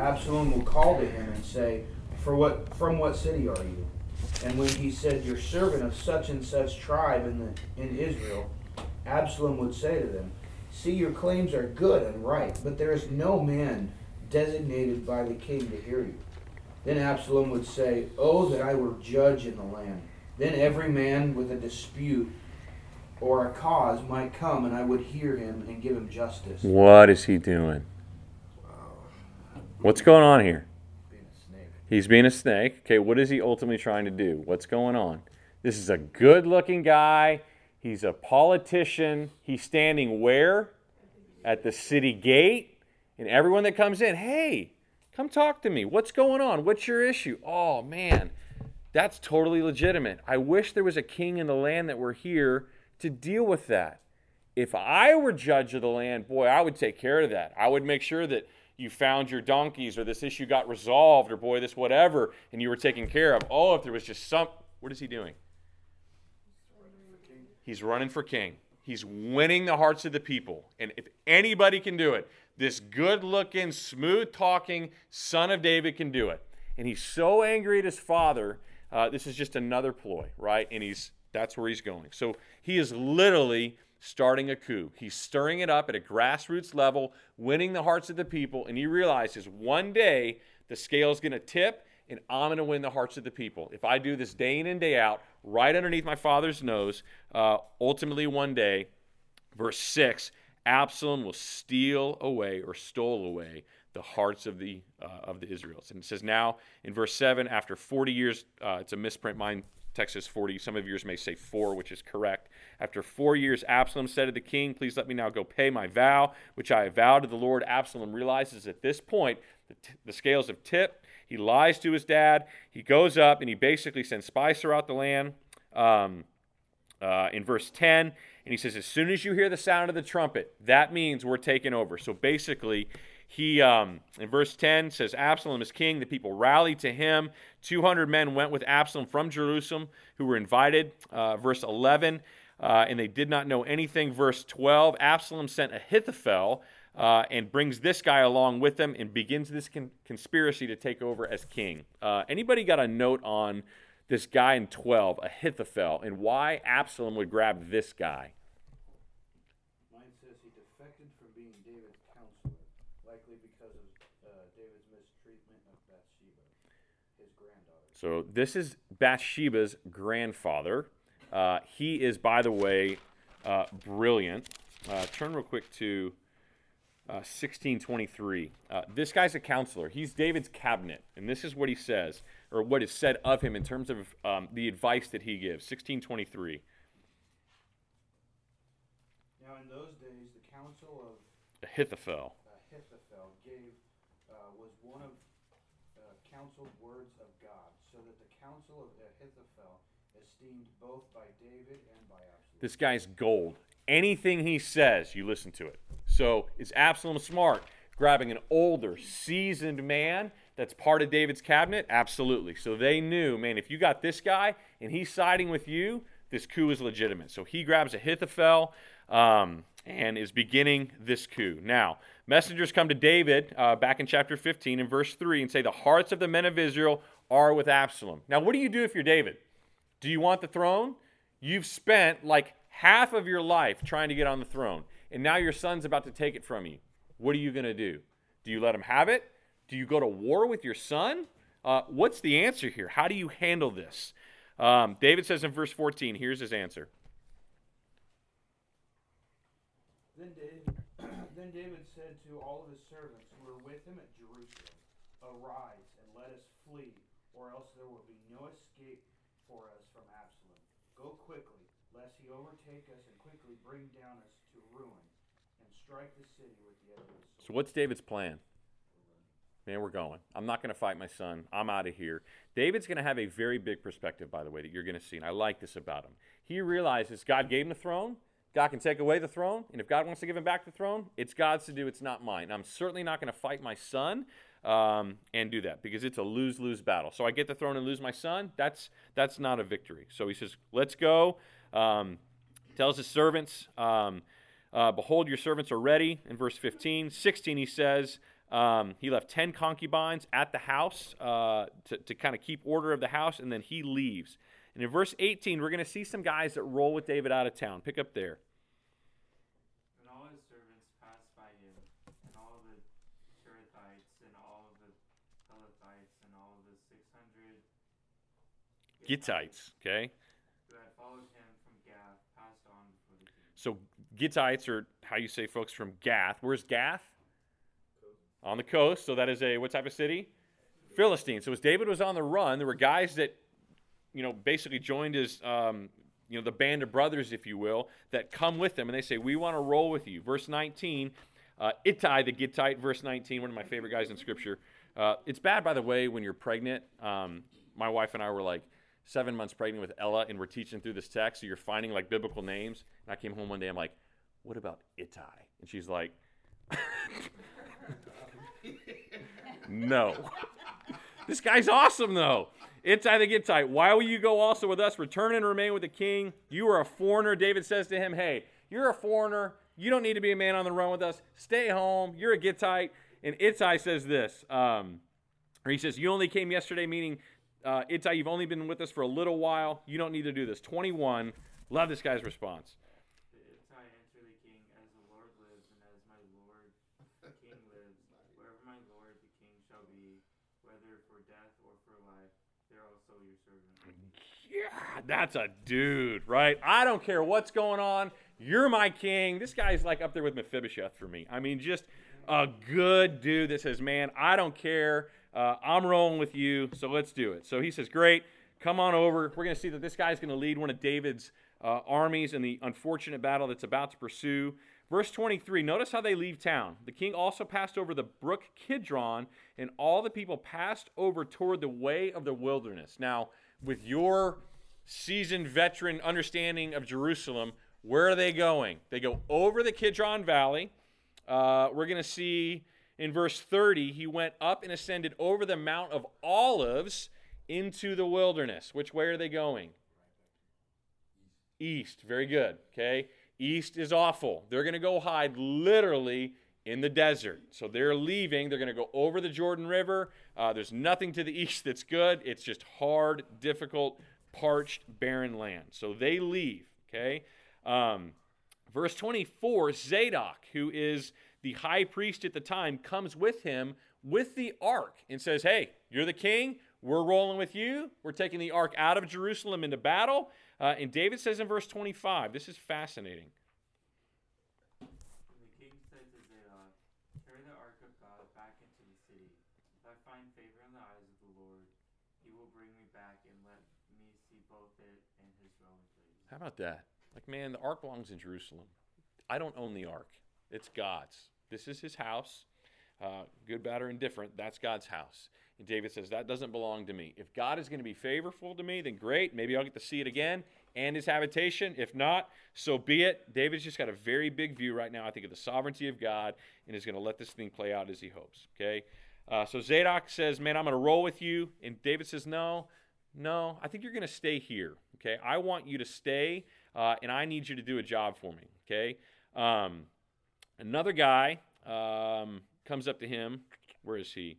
Absalom will call to him and say, from what city are you? And when he said, your servant of such and such tribe in Israel, Absalom would say to them, see, your claims are good and right, but there is no man designated by the king to hear you. Then Absalom would say, oh, that I were judge in the land. Then every man with a dispute or a cause might come, and I would hear him and give him justice. What is he doing? What's going on here? Being a snake. He's being a snake. Okay, what is he ultimately trying to do? What's going on? This is a good-looking guy. He's a politician. He's standing where? At the city gate. And everyone that comes in, hey, come talk to me. What's going on? What's your issue? Oh, man, that's totally legitimate. I wish there was a king in the land that were here to deal with that. If I were judge of the land, boy, I would take care of that. I would make sure that you found your donkeys, or this issue got resolved, or boy, this whatever, and you were taken care of. Oh, if there was just what is he doing? He's running for king. He's winning the hearts of the people. And if anybody can do it, this good-looking, smooth-talking son of David can do it. And he's so angry at his father, this is just another ploy, right? And that's where he's going. So he is literally starting a coup. He's stirring it up at a grassroots level, winning the hearts of the people, and he realizes one day the scale's going to tip, and I'm going to win the hearts of the people. If I do this day in and day out, right underneath my father's nose, ultimately one day, verse 6, Absalom will steal away or stole away the hearts of the Israelites. And it says now in verse 7, after 40 years, it's a misprint, mine text says 40, some of yours may say 4, which is correct. After 4 years, Absalom said to the king, please let me now go pay my vow, which I have vowed to the Lord. Absalom realizes at this point the scales have tipped. He lies to his dad. He goes up and he basically sends spies throughout the land. In verse 10, and he says, as soon as you hear the sound of the trumpet, that means we're taking over. So basically, he, in verse 10, says, Absalom is king. The people rallied to him. 200 men went with Absalom from Jerusalem who were invited. Verse 11, and they did not know anything. Verse 12, Absalom sent Ahithophel and brings this guy along with him and begins this conspiracy to take over as king. Anybody got a note on this guy in 12, Ahithophel, and why Absalom would grab this guy? Mine says he defected from being David's counselor, likely because of David's mistreatment of Bathsheba, his granddaughter. So this is Bathsheba's grandfather. He is, by the way, brilliant. Turn real quick to 1623. This guy's a counselor. He's David's cabinet, and this is what he says, or what is said of him in terms of the advice that he gives. 1623. Now in those days, the counsel of Ahithophel was one of counseled words of God, so that the counsel of Ahithophel esteemed both by David and by Absalom. This guy's gold. Anything he says, you listen to it. So is Absalom smart? Grabbing an older, seasoned man that's part of David's cabinet? Absolutely. So they knew, man, if you got this guy and he's siding with you, this coup is legitimate. So he grabs Ahithophel and is beginning this coup. Now, messengers come to David back in chapter 15 in verse 3 and say, the hearts of the men of Israel are with Absalom. Now, what do you do if you're David? Do you want the throne? You've spent like half of your life trying to get on the throne, and now your son's about to take it from you. What are you going to do? Do you let him have it? Do you go to war with your son? What's the answer here? How do you handle this? David says in verse 14, here's his answer. Then David said to all of his servants who were with him at Jerusalem, arise and let us flee, or else there will be no escape for us from Absalom. Go quickly, lest he overtake us and quickly bring down us to ruin, and strike the city with the edge of the sword. So what's David's plan? Man, we're going. I'm not going to fight my son. I'm out of here. David's going to have a very big perspective, by the way, that you're going to see, and I like this about him. He realizes God gave him the throne. God can take away the throne, and if God wants to give him back the throne, it's God's to do. It's not mine. I'm certainly not going to fight my son and do that, because it's a lose-lose battle. So I get the throne and lose my son? That's not a victory. So he says, let's go. Tells his servants, behold, your servants are ready, in verse 15. 16, he says, He left 10 concubines at the house to kind of keep order of the house, and then he leaves. And in verse 18, we're going to see some guys that roll with David out of town. Pick up there. And all his servants passed by him, and all the Cherethites, and all of the Pelethites, and all of the 600 Gittites, okay? who had followed him from Gath passed on before the king. So Gittites are how you say folks from Gath. Where's Gath? On the coast. So that is what type of city? Philistine. So as David was on the run, there were guys that, basically joined his, the band of brothers, if you will, that come with them, and they say, we want to roll with you. Verse 19, Ittai the Gittite, verse 19, one of my favorite guys in Scripture. It's bad, by the way, when you're pregnant. My wife and I were like 7 months pregnant with Ella, and we're teaching through this text, so you're finding like biblical names. And I came home one day, I'm like, what about Ittai? And she's like, no. This guy's awesome, though. Ittai the Gittite, why will you go also with us? Return and remain with the king. You are a foreigner. David says to him, hey, you're a foreigner. You don't need to be a man on the run with us. Stay home. You're a Gittite. And Ittai says this, or he says, you only came yesterday, meaning, Ittai, you've only been with us for a little while. You don't need to do this. 21, love this guy's response. Ittai answered the king, as the Lord lives, and as my lord the king lives, wherever my lord the king shall be, whether for death or for life, they're also your servant. Yeah, that's a dude, right? I don't care what's going on. You're my king. This guy's like up there with Mephibosheth for me. I mean, just a good dude that says, man, I don't care. I'm rolling with you, so let's do it. So he says, great, come on over. We're going to see that this guy's going to lead one of David's armies in the unfortunate battle that's about to pursue. Verse 23, notice how they leave town. The king also passed over the brook Kidron, and all the people passed over toward the way of the wilderness. Now, with your seasoned veteran understanding of Jerusalem, where are they going? They go over the Kidron Valley. We're going to see in verse 30, he went up and ascended over the Mount of Olives into the wilderness. Which way are they going? East. Very good. Okay. East is awful. They're going to go hide literally in the desert. So they're leaving. They're going to go over the Jordan River. There's nothing to the east that's good. It's just hard, difficult, parched, barren land. So they leave. Okay. Verse 24, Zadok, who is the high priest at the time, comes with him with the ark and says, hey, you're the king. We're rolling with you. We're taking the ark out of Jerusalem into battle. And David says in verse 25, this is fascinating. And the king said to Zadok, carry the ark of God back into the city. If I find favor in the eyes of the Lord, he will bring me back and let me see both it and his dwelling place. How about that? Like, man, the ark belongs in Jerusalem. I don't own the ark. It's God's. This is his house. Good, bad, or indifferent, that's God's house. And David says, that doesn't belong to me. If God is going to be favorable to me, then great. Maybe I'll get to see it again and his habitation. If not, so be it. David's just got a very big view right now, I think, of the sovereignty of God, and is going to let this thing play out as he hopes. Okay? So Zadok says, man, I'm going to roll with you. And David says, no, I think you're going to stay here. Okay? I want you to stay, and I need you to do a job for me. Okay? Another guy comes up to him. Where is he?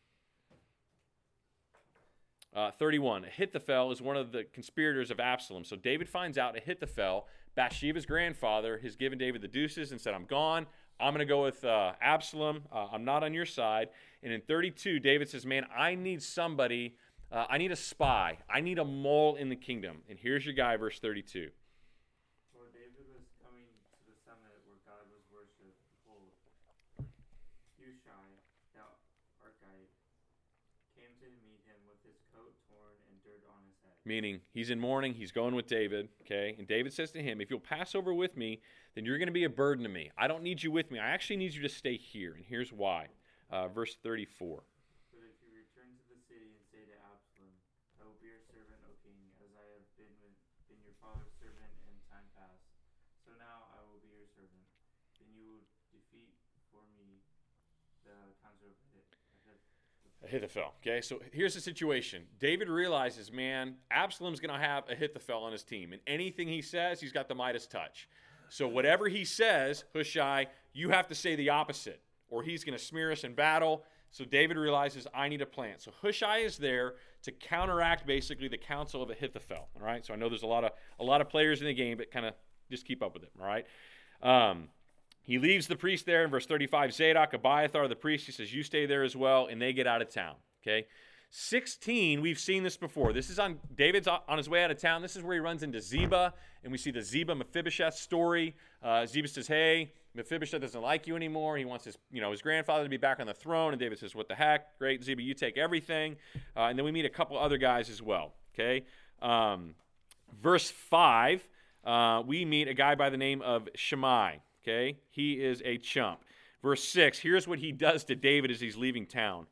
31. Ahithophel is one of the conspirators of Absalom. So David finds out Ahithophel, Bathsheba's grandfather, has given David the deuces and said, I'm gone. I'm going to go with Absalom. I'm not on your side. And in 32, David says, man, I need somebody. I need a spy. I need a mole in the kingdom. And here's your guy, verse 32. While David was coming to the summit where God was worshipped, behold, Hushai, the Archite, came to meet him with his coat torn and dirt on his head. Meaning, he's in mourning, he's going with David, okay? And David says to him, if you'll pass over with me, then you're going to be a burden to me. I don't need you with me. I actually need you to stay here. And here's why. Verse 34. But if you return to the city and say to Absalom, I will be your servant, O king, as I have been your father's servant in time past. So now I will be your servant. Then you will defeat for me the counsel of Ahithophel. Okay, so here's the situation. David realizes, man, Absalom's going to have Ahithophel on his team. And anything he says, he's got the Midas touch. So whatever he says, Hushai, you have to say the opposite, or he's going to smear us in battle. So David realizes, I need a plan. So Hushai is there to counteract basically the counsel of Ahithophel. All right. So I know there's a lot of players in the game, but kind of just keep up with it. All right. He leaves the priest there in verse 35. Zadok, Abiathar, the priest, he says, you stay there as well, and they get out of town. Okay. 16, we've seen this before. This is on David's on his way out of town. This is where he runs into Ziba, and we see the Ziba-Mephibosheth story. Ziba says, hey, Mephibosheth doesn't like you anymore. He wants his grandfather to be back on the throne, and David says, what the heck? Great, Ziba, you take everything. And then we meet a couple other guys as well. Okay. Verse 5, we meet a guy by the name of Shimei. Okay. He is a chump. Verse 6, here's what he does to David as he's leaving town.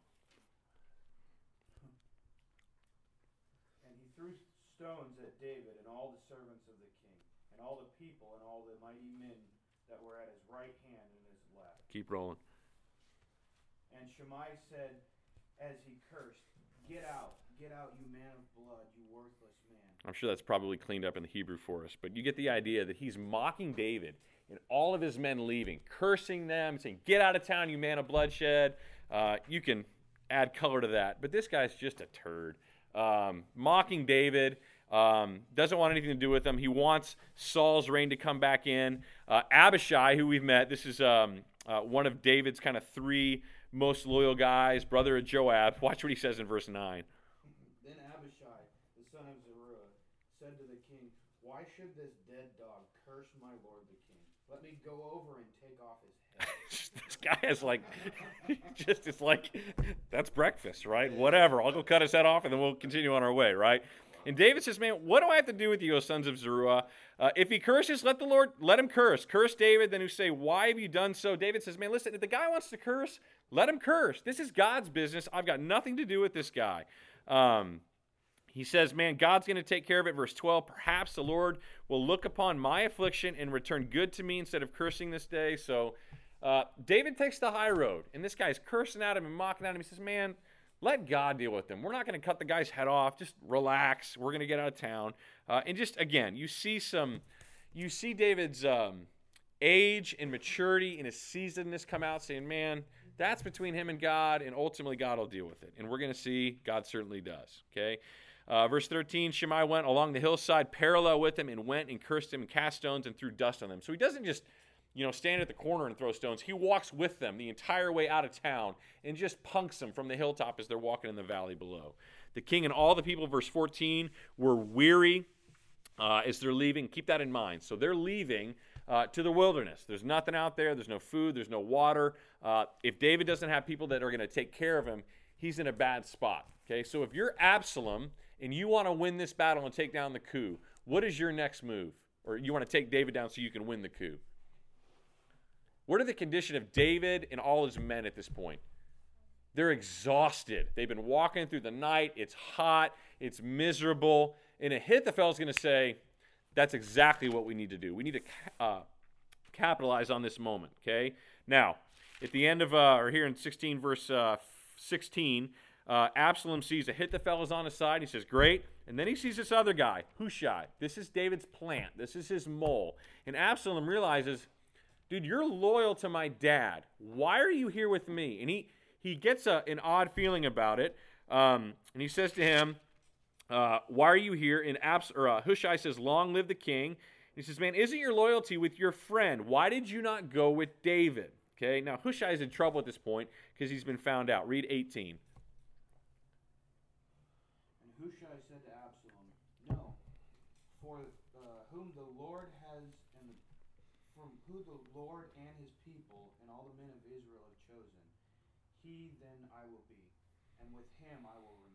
Stones at David and all the servants of the king, and all the people and all the mighty men that were at his right hand and his left. Keep rolling. And Shimei said, as he cursed, get out, you man of blood, you worthless man. I'm sure that's probably cleaned up in the Hebrew for us, but you get the idea that he's mocking David and all of his men leaving, cursing them, saying, get out of town, you man of bloodshed. You can add color to that, but this guy's just a turd. Mocking David, doesn't want anything to do with him. He wants Saul's reign to come back in. Abishai, who we've met, this is one of David's kind of three most loyal guys, brother of Joab. Watch what he says in verse 9. Then Abishai, the son of Zeruiah, said to the king, why should this dead dog curse my lord the king? Let me go over and take off his head. This guy is like, it's like, that's breakfast, right? Whatever. I'll go cut his head off and then we'll continue on our way, right? And David says, man, what do I have to do with you, O sons of Zeruiah? If he curses, let him curse. Curse David. Then who say, why have you done so? David says, man, listen, if the guy wants to curse, let him curse. This is God's business. I've got nothing to do with this guy. He says, man, God's going to take care of it. Verse 12, perhaps the Lord will look upon my affliction and return good to me instead of cursing this day. So David takes the high road, and this guy's cursing at him and mocking at him. He says, man, let God deal with him. We're not going to cut the guy's head off. Just relax. We're going to get out of town. And just, again, you see David's age and maturity and his seasonedness come out saying, man, that's between him and God, and ultimately God will deal with it. And we're going to see God certainly does, okay? Verse 13, Shimei went along the hillside parallel with him and went and cursed him and cast stones and threw dust on them. So he doesn't just, stand at the corner and throw stones. He walks with them the entire way out of town and just punks them from the hilltop as they're walking in the valley below. The king and all the people, verse 14, were weary as they're leaving. Keep that in mind. So they're leaving to the wilderness. There's nothing out there. There's no food. There's no water. If David doesn't have people that are going to take care of him, he's in a bad spot. Okay, so if you're Absalom and you want to win this battle and take down the coup, what is your next move? Or you want to take David down so you can win the coup? What are the condition of David and all his men at this point? They're exhausted. They've been walking through the night. It's hot. It's miserable. And Ahithophel's going to say, that's exactly what we need to do. We need to capitalize on this moment, okay? Now, at the end of, or here in 16, verse 16, Absalom sees Ahithophel is on his side. He says, great. And then he sees this other guy, Hushai. This is David's plant. This is his mole. And Absalom realizes, dude, you're loyal to my dad. Why are you here with me? And he gets an odd feeling about it. And he says to him, why are you here? And Hushai says, long live the king. He says, man, isn't your loyalty with your friend? Why did you not go with David? Okay, now Hushai is in trouble at this point because he's been found out. Read 18. And Hushai said to Absalom, no, for whom the Lord has, from who the Lord and his people and all the men of Israel have chosen, he then I will be, and with him I will remain.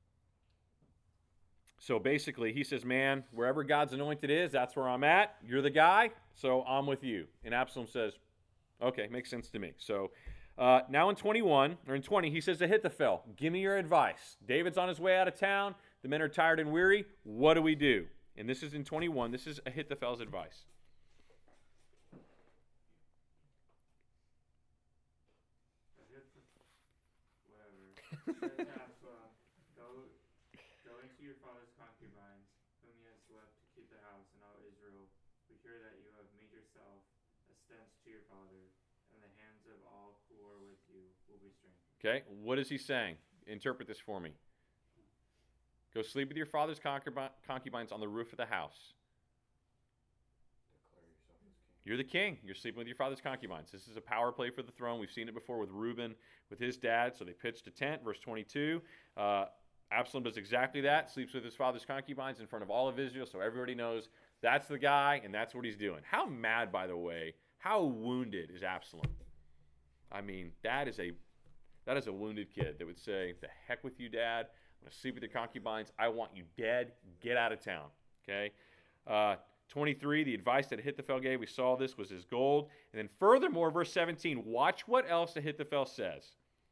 So basically, he says, man, wherever God's anointed is, that's where I'm at. You're the guy, so I'm with you. And Absalom says, okay, makes sense to me. So now in 20, he says to Ahithophel, give me your advice. David's on his way out of town. The men are tired and weary. What do we do? And this is in 21. This is Ahithophel's advice. Whatever. Go into your father's concubines, whom he has left to keep the house in all Israel. We hear that you have made yourself a stench to your father, in the hands of all who are Okay, what is he saying? Interpret this for me. Go sleep with your father's concubines on the roof of the house. You're the king. You're sleeping with your father's concubines. This is a power play for the throne. We've seen it before with Reuben, with his dad. So they pitched a tent. Verse 22. Absalom does exactly that. Sleeps with his father's concubines in front of all of Israel. So everybody knows that's the guy and that's what he's doing. How mad, by the way, how wounded is Absalom? I mean, that is a wounded kid that would say, the heck with you, Dad. I'm going to sleep with your concubines. I want you dead. Get out of town. Okay? 23, the advice that Ahithophel gave, we saw this, was his gold. And then furthermore, verse 17, watch what else Ahithophel says.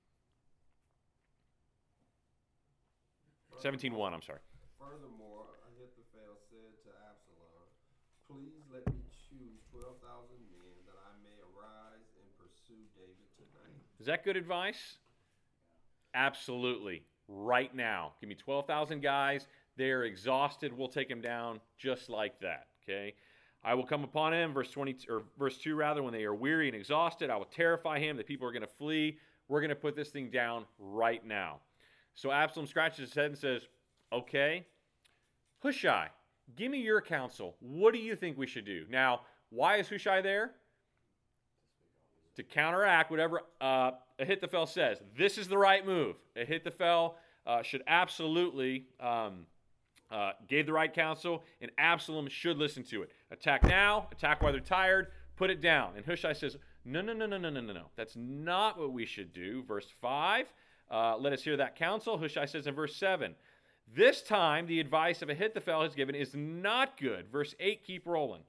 17:1, I'm sorry. Furthermore, Ahithophel said to Absalom, please let me choose 12,000 men that I may arise and pursue David tonight. Is that good advice? Absolutely. Right now. Give me 12,000 guys. They're exhausted. We'll take them down just like that. Okay? I will come upon him, verse 2 rather, when they are weary and exhausted. I will terrify him. The people are going to flee. We're going to put this thing down right now. So Absalom scratches his head and says, okay, Hushai, give me your counsel. What do you think we should do? Now, why is Hushai there? To counteract whatever Ahithophel says. This is the right move. Ahithophel should absolutely gave the right counsel, and Absalom should listen to it. Attack now, attack while they're tired, put it down. And Hushai says, no. That's not what we should do. Verse 5, let us hear that counsel. Hushai says in verse 7, this time the advice of Ahithophel has given is not good. Verse 8, keep rolling.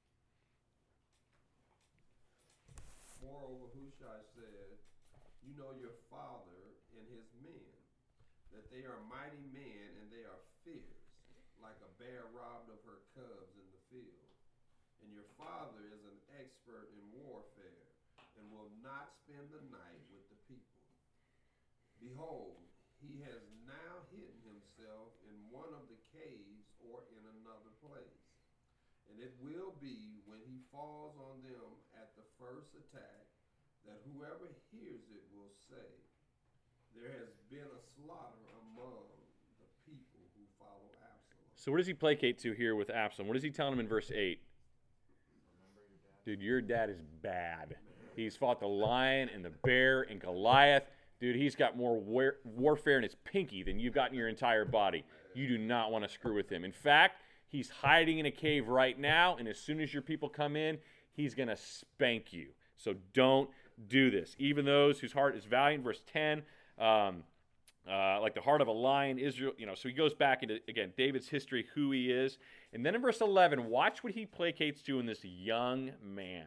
Moreover, Hushai said, you know your father and his men, that they are mighty men and they are fierce, like a bear robbed of her cubs in the field. And your father is an expert in warfare and will not spend the night with the people. Behold, he has now hidden himself in one of the caves or in another place. And it will be when he falls on them at the first attack that whoever hears it will say, there has been a slaughter among the people who follow Absalom. So what does he placate to here with Absalom? What does he tell him in verse 8? Dude, your dad is bad. He's fought the lion and the bear and Goliath. Dude, he's got more warfare in his pinky than you've got in your entire body. You do not want to screw with him. In fact, he's hiding in a cave right now, and as soon as your people come in, he's going to spank you. So don't do this. Even those whose heart is valiant, verse 10, like the heart of a lion, Israel, so he goes back into, again, David's history, who he is. And then in verse 11, watch what he placates to in this young man.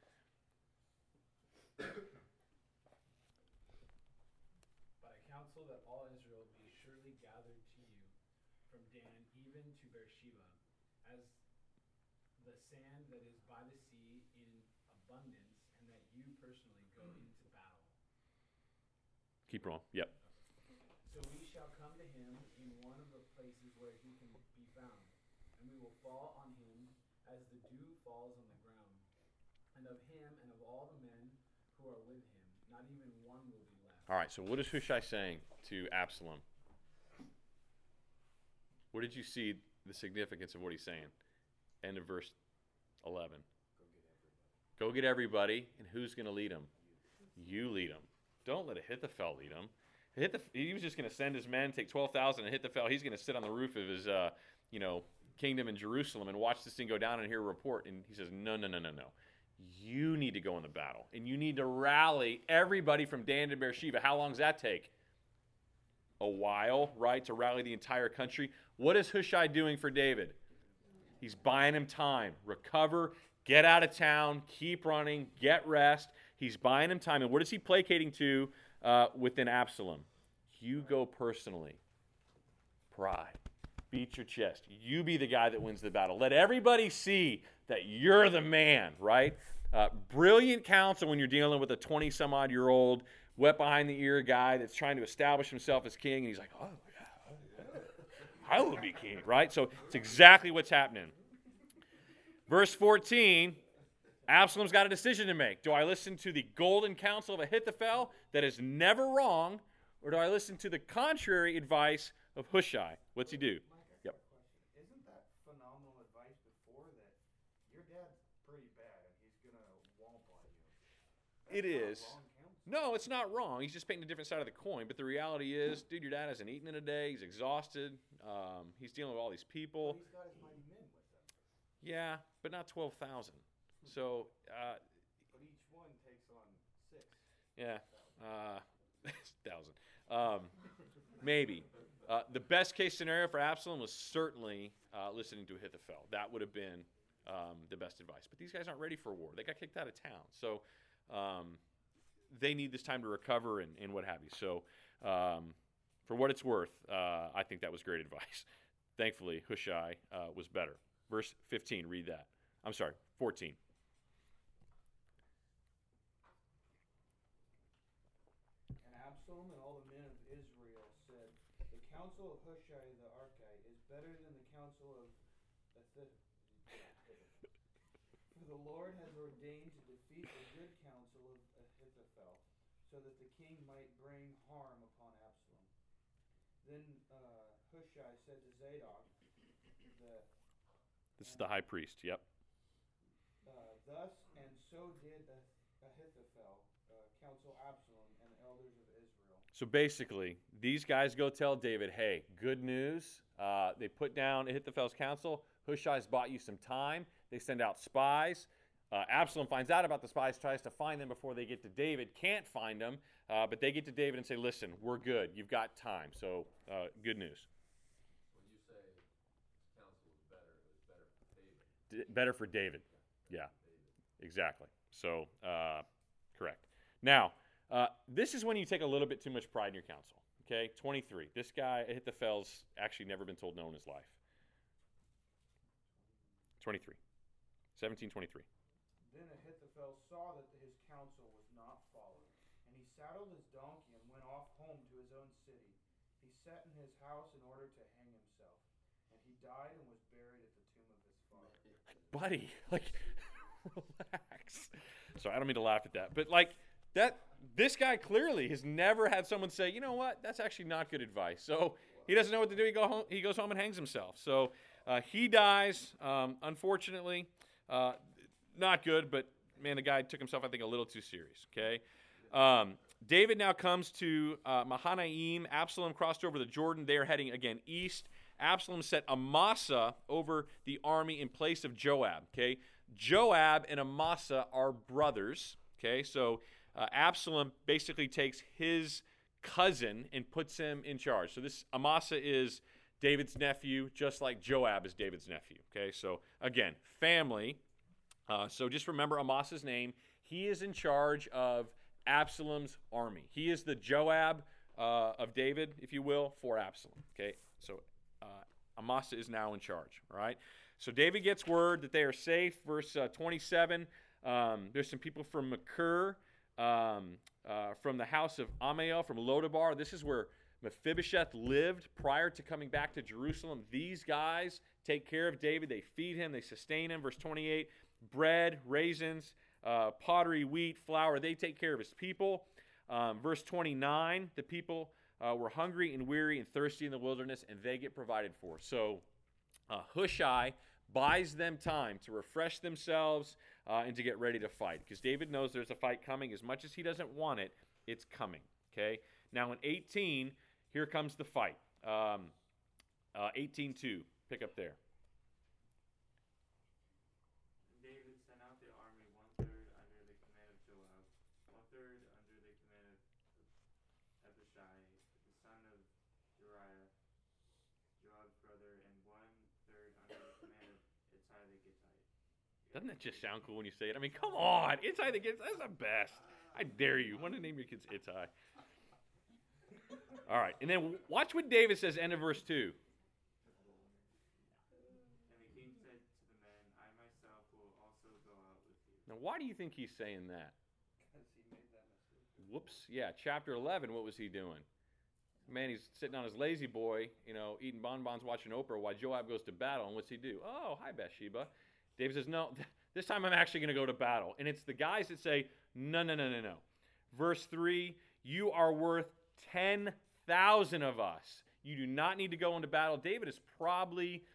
But I counsel that all Israel be surely gathered to you from Dan even to Beersheba, as the sand that is by the sea in abundance, and that you personally go into battle. Keep rolling. Yep. So we shall come to him in one of the places where he can be found, and we will fall on him as the dew falls on the ground. And of him and of all the men who are with him, not even one will be left. All right, so what is Hushai saying to Absalom? Where did you see the significance of what he's saying? End of verse 11. Go get everybody, and who's going to lead them? You lead them. Don't let Ahithophel lead them. He was just going to send his men, take 12,000, and Ahithophel, he's going to sit on the roof of his, kingdom in Jerusalem and watch this thing go down and hear a report. And he says, no. You need to go in the battle, and you need to rally everybody from Dan to Beersheba. How long does that take? A while, right, to rally the entire country. What is Hushai doing for David? He's buying him time. Recover, get out of town, keep running, get rest. He's buying him time. And what is he placating to within Absalom? You go personally. Pride. Beat your chest. You be the guy that wins the battle. Let everybody see that you're the man, right? Brilliant counsel when you're dealing with a 20-some-odd-year-old, wet behind the ear guy that's trying to establish himself as king, and he's like, oh, yeah, I will be king, right? So it's exactly what's happening. Verse 14, Absalom's got a decision to make. Do I listen to the golden counsel of Ahithophel that is never wrong, or do I listen to the contrary advice of Hushai? What's he do? Mike, I got Yep. a question. Isn't that phenomenal advice before that your dad's pretty bad and he's going to womp on you? It That's is. not wrong counsel. No, it's not wrong. He's just painting a different side of the coin. But the reality is, dude, your dad hasn't eaten in a day. He's exhausted. He's dealing with all these But people. he's got his mighty men with him. Yeah, but not 12,000. So, But each one takes on 6. yeah, 1,000. Maybe. The best case scenario for Absalom was certainly listening to Ahithophel. That would have been the best advice. But these guys aren't ready for war. They got kicked out of town. So they need this time to recover and what have you. So for what it's worth, I think that was great advice. Thankfully, Hushai was better. Verse 15, read that. I'm sorry, 14. And Absalom and all the men of Israel said, the counsel of Hushai the Archite is better than the counsel of Ahithophel. For the Lord has ordained to defeat the good counsel of Ahithophel, so that the king might bring harm upon Absalom. Then Hushai said to Zadok, This is the high priest, yep. thus and so did Ahithophel counsel Absalom and the elders of Israel. So basically, these guys go tell David, hey, good news. They put down Ahithophel's counsel. Hushai's bought you some time. They send out spies. Absalom finds out about the spies, tries to find them before they get to David, can't find them, but they get to David and say, listen, we're good. You've got time. So good news. When you say counsel was better, it was better for David. Better for David. Yeah, exactly. So correct. Now, this is when you take a little bit too much pride in your counsel. Okay, 23. This guy, Ahithophel's actually never been told no in his life. 23. 17:23. Then Ahithophel saw that his counsel was not followed, and he saddled his donkey and went off home to his own city. He sat in his house in order to hang himself, and he died and was buried at the tomb of his father. Buddy, like, relax. Sorry, I don't mean to laugh at that, but like that, this guy clearly has never had someone say, you know what, that's actually not good advice. So he doesn't know what to do. He goes home and hangs himself. So he dies. Unfortunately, not good. But man, the guy took himself, I think, a little too serious. Okay. David now comes to Mahanaim. Absalom crossed over the Jordan. They are heading again east. Absalom set Amasa over the army in place of Joab. Okay, Joab and Amasa are brothers. Okay, so Absalom basically takes his cousin and puts him in charge. So this Amasa is David's nephew, just like Joab is David's nephew. Okay, so again, family. So just remember Amasa's name. He is in charge of Absalom's army. He is the Joab of David, if you will, for Absalom. Okay, so Amasa is now in charge. All right. So David gets word that they are safe. Verse 27. There's some people from Makir, from the house of Amiel, from Lodabar. This is where Mephibosheth lived prior to coming back to Jerusalem. These guys take care of David. They feed him. They sustain him. Verse 28. Bread, raisins, pottery, wheat, flour. They take care of his people. Verse 29. The people were hungry and weary and thirsty in the wilderness, and they get provided for. So Hushai buys them time to refresh themselves and to get ready to fight, because David knows there's a fight coming. As much as he doesn't want it, it's coming. Okay. Now in 18, here comes the fight. 18:2. Pick up there. David sent out the army 1/3 under the command of Joab, 1/3 under the command of Abishai, the son of Uriah, Joab's brother, and 1/3 under the command of Ittai the Gittite. Doesn't that just sound cool when you say it? I mean, come on. Ittai the Gittite, that's the best. I dare you. Want to name your kids Ittai. All right. And then watch what David says, end of verse 2. And the king said to the men, I myself will also go out with you. Now, why do you think he's saying that? Because he made that mistake. Whoops. Yeah, chapter 11, what was he doing? Man, he's sitting on his lazy boy, eating bonbons, watching Oprah while Joab goes to battle. And what's he do? Oh, hi, Bathsheba. David says, no, This time I'm actually going to go to battle. And it's the guys that say, no, no, no, no, no. Verse 3, you are worth 10,000 of us. You do not need to go into battle. David is probably,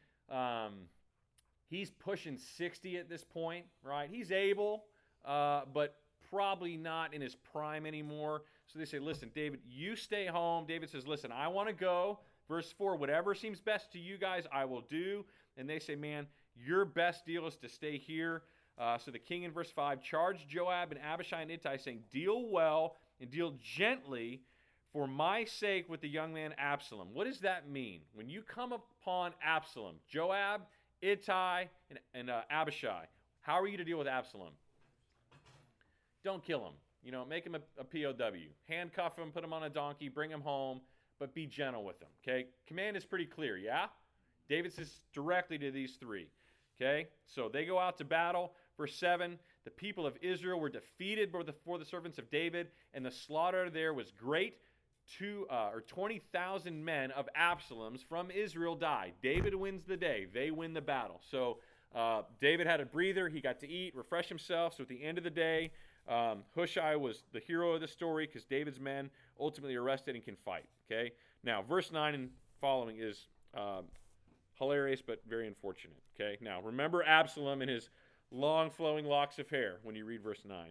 he's pushing 60 at this point, right? He's able, but probably not in his prime anymore. So they say, listen, David, you stay home. David says, listen, I want to go. Verse 4, whatever seems best to you guys, I will do. And they say, man, your best deal is to stay here. So the king in verse 5 charged Joab and Abishai and Ittai, saying, deal well and deal gently for my sake with the young man Absalom. What does that mean? When you come upon Absalom, Joab, Ittai, and Abishai, how are you to deal with Absalom? Don't kill him. Make him a POW. Handcuff him, put him on a donkey, bring him home, but be gentle with him, okay? Command is pretty clear, yeah? David says directly to these three, okay? So they go out to battle. Verse 7, the people of Israel were defeated before the servants of David, and the slaughter there was great. 20,000 men of Absalom's from Israel died. David wins the day. They win the battle. So David had a breather. He got to eat, refresh himself. So at the end of the day, Hushai was the hero of the story because David's men ultimately arrested and can fight. Okay. Now, verse 9 and following is hilarious but very unfortunate. Okay. Now, remember Absalom and his long flowing locks of hair when you read verse 9.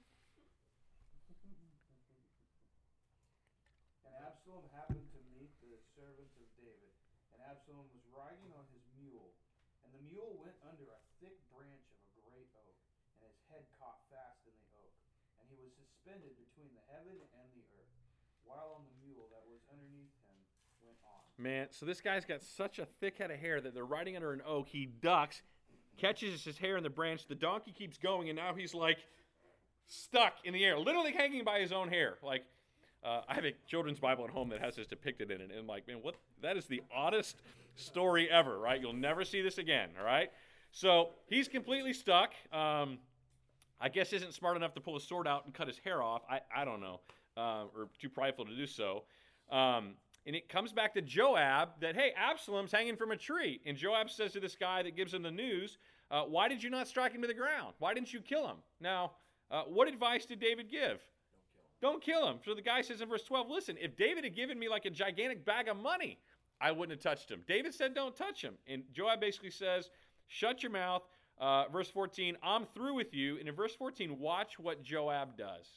And Absalom happened to meet the servants of David, and Absalom was riding on his mule, and the mule went under a thick branch of a great oak, and his head caught fast in the oak, and he was suspended between the heaven and the earth, while on the mule that was underneath him went on. Man, so this guy's got such a thick head of hair that they're riding under an oak. He ducks, catches his hair in the branch. The donkey keeps going, and now he's like stuck in the air, literally hanging by his own hair. Like, I have a children's Bible at home that has this depicted in it, and I'm like, man, what? That is the oddest story ever, right? You'll never see this again, all right? So he's completely stuck. I guess isn't smart enough to pull his sword out and cut his hair off. I don't know, or too prideful to do so. And it comes back to Joab that, hey, Absalom's hanging from a tree. And Joab says to this guy that gives him the news, why did you not strike him to the ground? Why didn't you kill him? Now, what advice did David give? Don't kill him. So the guy says in verse 12, listen, if David had given me like a gigantic bag of money, I wouldn't have touched him. David said don't touch him. And Joab basically says, shut your mouth. Verse 14, I'm through with you. And in verse 14, watch what Joab does.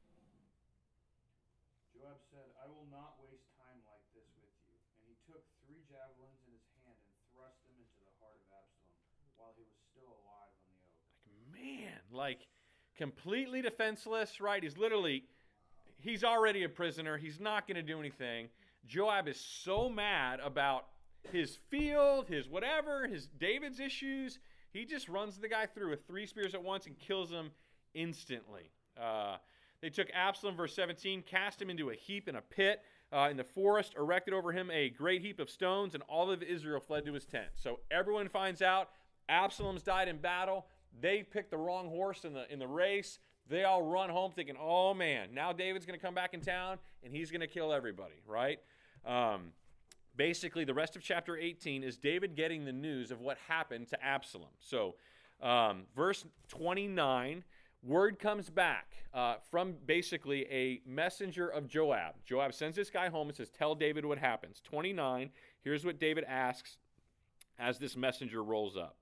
Joab said, I will not waste time like this with you. And he took 3 javelins in his hand and thrust them into the heart of Absalom while he was still alive on the oak. Man, like completely defenseless, right? He's already a prisoner. He's not going to do anything. Joab is so mad about his field, his whatever, his David's issues. He just runs the guy through with 3 spears at once and kills him instantly. They took Absalom, verse 17, cast him into a heap in a pit in the forest, erected over him a great heap of stones, and all of Israel fled to his tent. So everyone finds out Absalom's died in battle. They picked the wrong horse in the race. They all run home thinking, oh man, now David's going to come back in town and he's going to kill everybody, right? Basically, the rest of chapter 18 is David getting the news of what happened to Absalom. So, verse 29, word comes back from basically a messenger of Joab. Joab sends this guy home and says, tell David what happens. 29, here's what David asks as this messenger rolls up.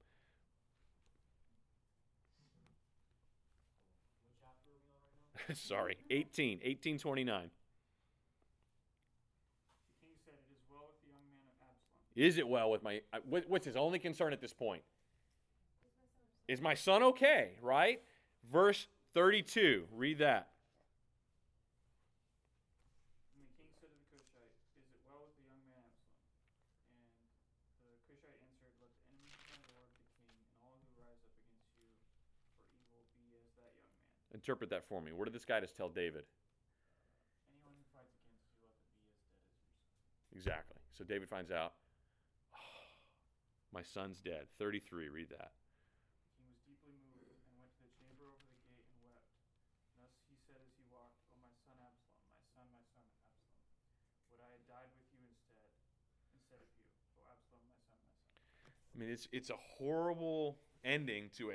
Sorry, 18:29. The king said, it is well with the young man of Absalom. Is it well with my... What's his only concern at this point? Is my son okay, right? Verse 32, read that. And the king said to the Cushite, is it well with the young man Absalom? And the Cushite answered, let the enemies of my lord the king and all who rise up against you for evil be as that young man. Interpret that for me. What did this guy just tell David? Anyone who fights against you, let them be as dead as your son. Exactly. So David finds out, my son's dead. 33, read that. The king was deeply moved and went to the chamber over the gate and wept. Thus he said as he walked, O my son Absalom, my son Absalom, would I had died with you instead of you, O Absalom, my son. I mean, it's a horrible ending to a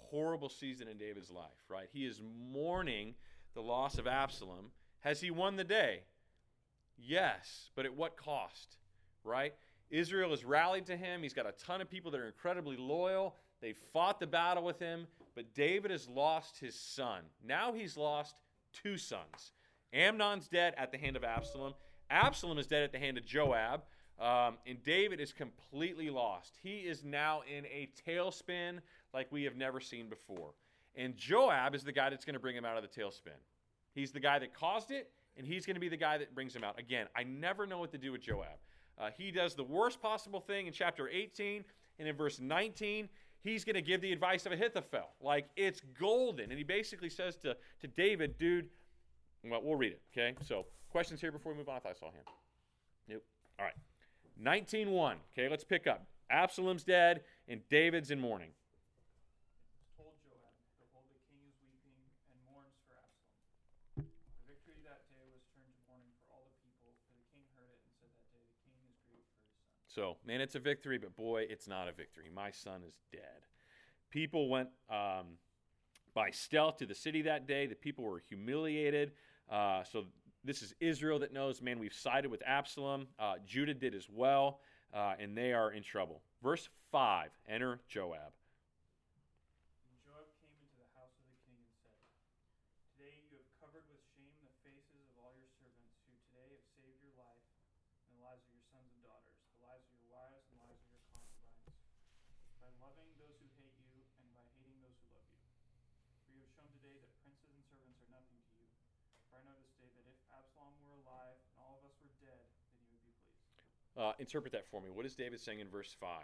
horrible season in David's life, right? He is mourning the loss of Absalom. Has he won the day? Yes, but at what cost, right? Israel has rallied to him. He's got a ton of people that are incredibly loyal. They fought the battle with him, but David has lost his son. Now he's lost 2 sons. Amnon's dead at the hand of Absalom. Absalom is dead at the hand of Joab. And David is completely lost. He is now in a tailspin like we have never seen before. And Joab is the guy that's going to bring him out of the tailspin. He's the guy that caused it, and he's going to be the guy that brings him out. Again, I never know what to do with Joab. He does the worst possible thing in chapter 18, and in verse 19, he's going to give the advice of Ahithophel. Like, it's golden. And he basically says to David, dude, well, we'll read it, okay? So, questions here before we move on? I thought I saw a hand. Nope. All right. 19:1. Okay, let's pick up. Absalom's dead, and David's in mourning. Told Joab, behold, the king is weeping and mourns for Absalom. The victory that day was turned to mourning for all the people, for the king heard it and said that day, the king is grieved for his son. So, man, it's a victory, but boy, it's not a victory. My son is dead. People went by stealth to the city that day. The people were humiliated. So this is Israel that knows, man, we've sided with Absalom. Judah did as well, and they are in trouble. Verse 5, enter Joab. And Joab came into the house of the king and said, today you have covered with shame the faces of all your servants, who today have saved your life and the lives of your sons and daughters, the lives of your wives and the lives of your concubines, by loving those who hate you and by hating those who love you. For you have shown today that princes and servants are nothing to you. For I know this day that if Absalom were alive and all of us were dead, then you would be pleased. Interpret that for me. What is David saying in verse 5?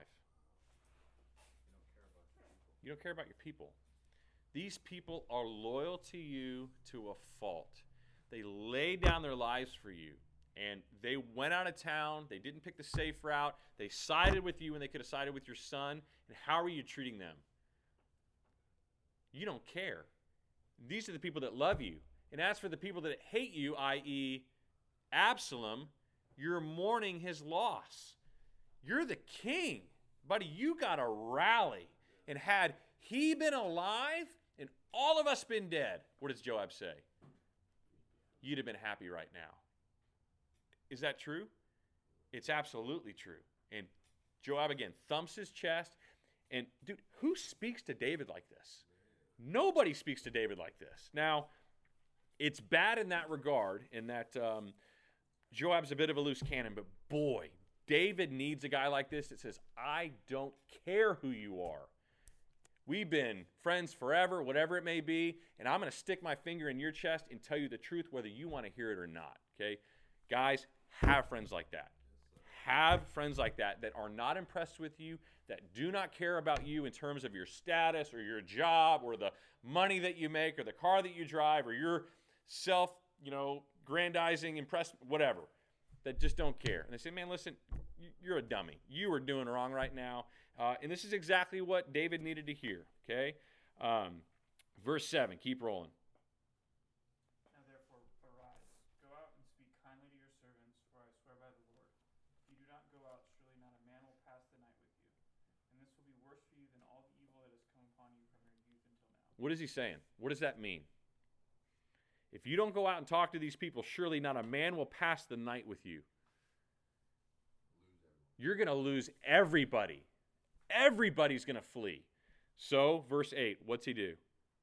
You don't care about your people. These people are loyal to you to a fault. They laid down their lives for you. And they went out of town. They didn't pick the safe route. They sided with you when they could have sided with your son. And how are you treating them? You don't care. These are the people that love you. And as for the people that hate you, i.e., Absalom, you're mourning his loss. You're the king. Buddy, you got to rally. And had he been alive and all of us been dead, what does Joab say? You'd have been happy right now. Is that true? It's absolutely true. And Joab, again, thumps his chest. And, dude, who speaks to David like this? Nobody speaks to David like this. Now, it's bad in that regard, in that Joab's a bit of a loose cannon, but boy, David needs a guy like this that says, I don't care who you are. We've been friends forever, whatever it may be, and I'm going to stick my finger in your chest and tell you the truth whether you want to hear it or not, okay? Guys, have friends like that. Have friends like that that are not impressed with you, that do not care about you in terms of your status or your job or the money that you make or the car that you drive or your self-grandizing, impressed, whatever, that just don't care. And they say, man, listen, you're a dummy. You are doing wrong right now. And this is exactly what David needed to hear, okay? Verse 7, keep rolling. Now therefore arise, go out and speak kindly to your servants, for I swear by the Lord, if you do not go out, surely not a man will pass the night with you. And this will be worse for you than all the evil that has come upon you from your youth until now. What is he saying? What does that mean? If you don't go out and talk to these people, surely not a man will pass the night with you. You're going to lose everybody. Everybody's going to flee. So, verse 8, what's he do?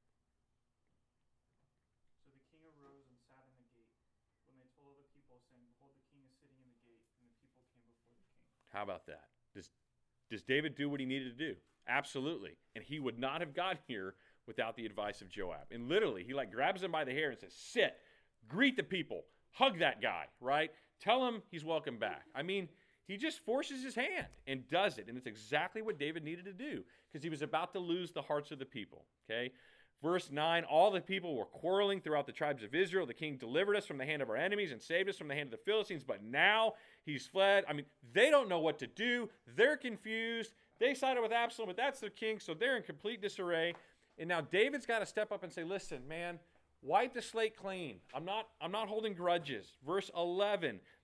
So the king arose and sat in the gate, when they told all the people, saying, behold, the king is sitting in the gate, and the people came before the king. How about that? Does David do what he needed to do? Absolutely. And he would not have got here without the advice of Joab. And literally, he grabs him by the hair and says, sit, greet the people, hug that guy, right? Tell him he's welcome back. I mean, he just forces his hand and does it. And it's exactly what David needed to do because he was about to lose the hearts of the people, okay? Verse 9, all the people were quarreling throughout the tribes of Israel. The king delivered us from the hand of our enemies and saved us from the hand of the Philistines, but now he's fled. I mean, they don't know what to do. They're confused. They sided with Absalom, but that's their king, so they're in complete disarray. And now David's got to step up and say, listen, man, wipe the slate clean. I'm not holding grudges. Verse 11,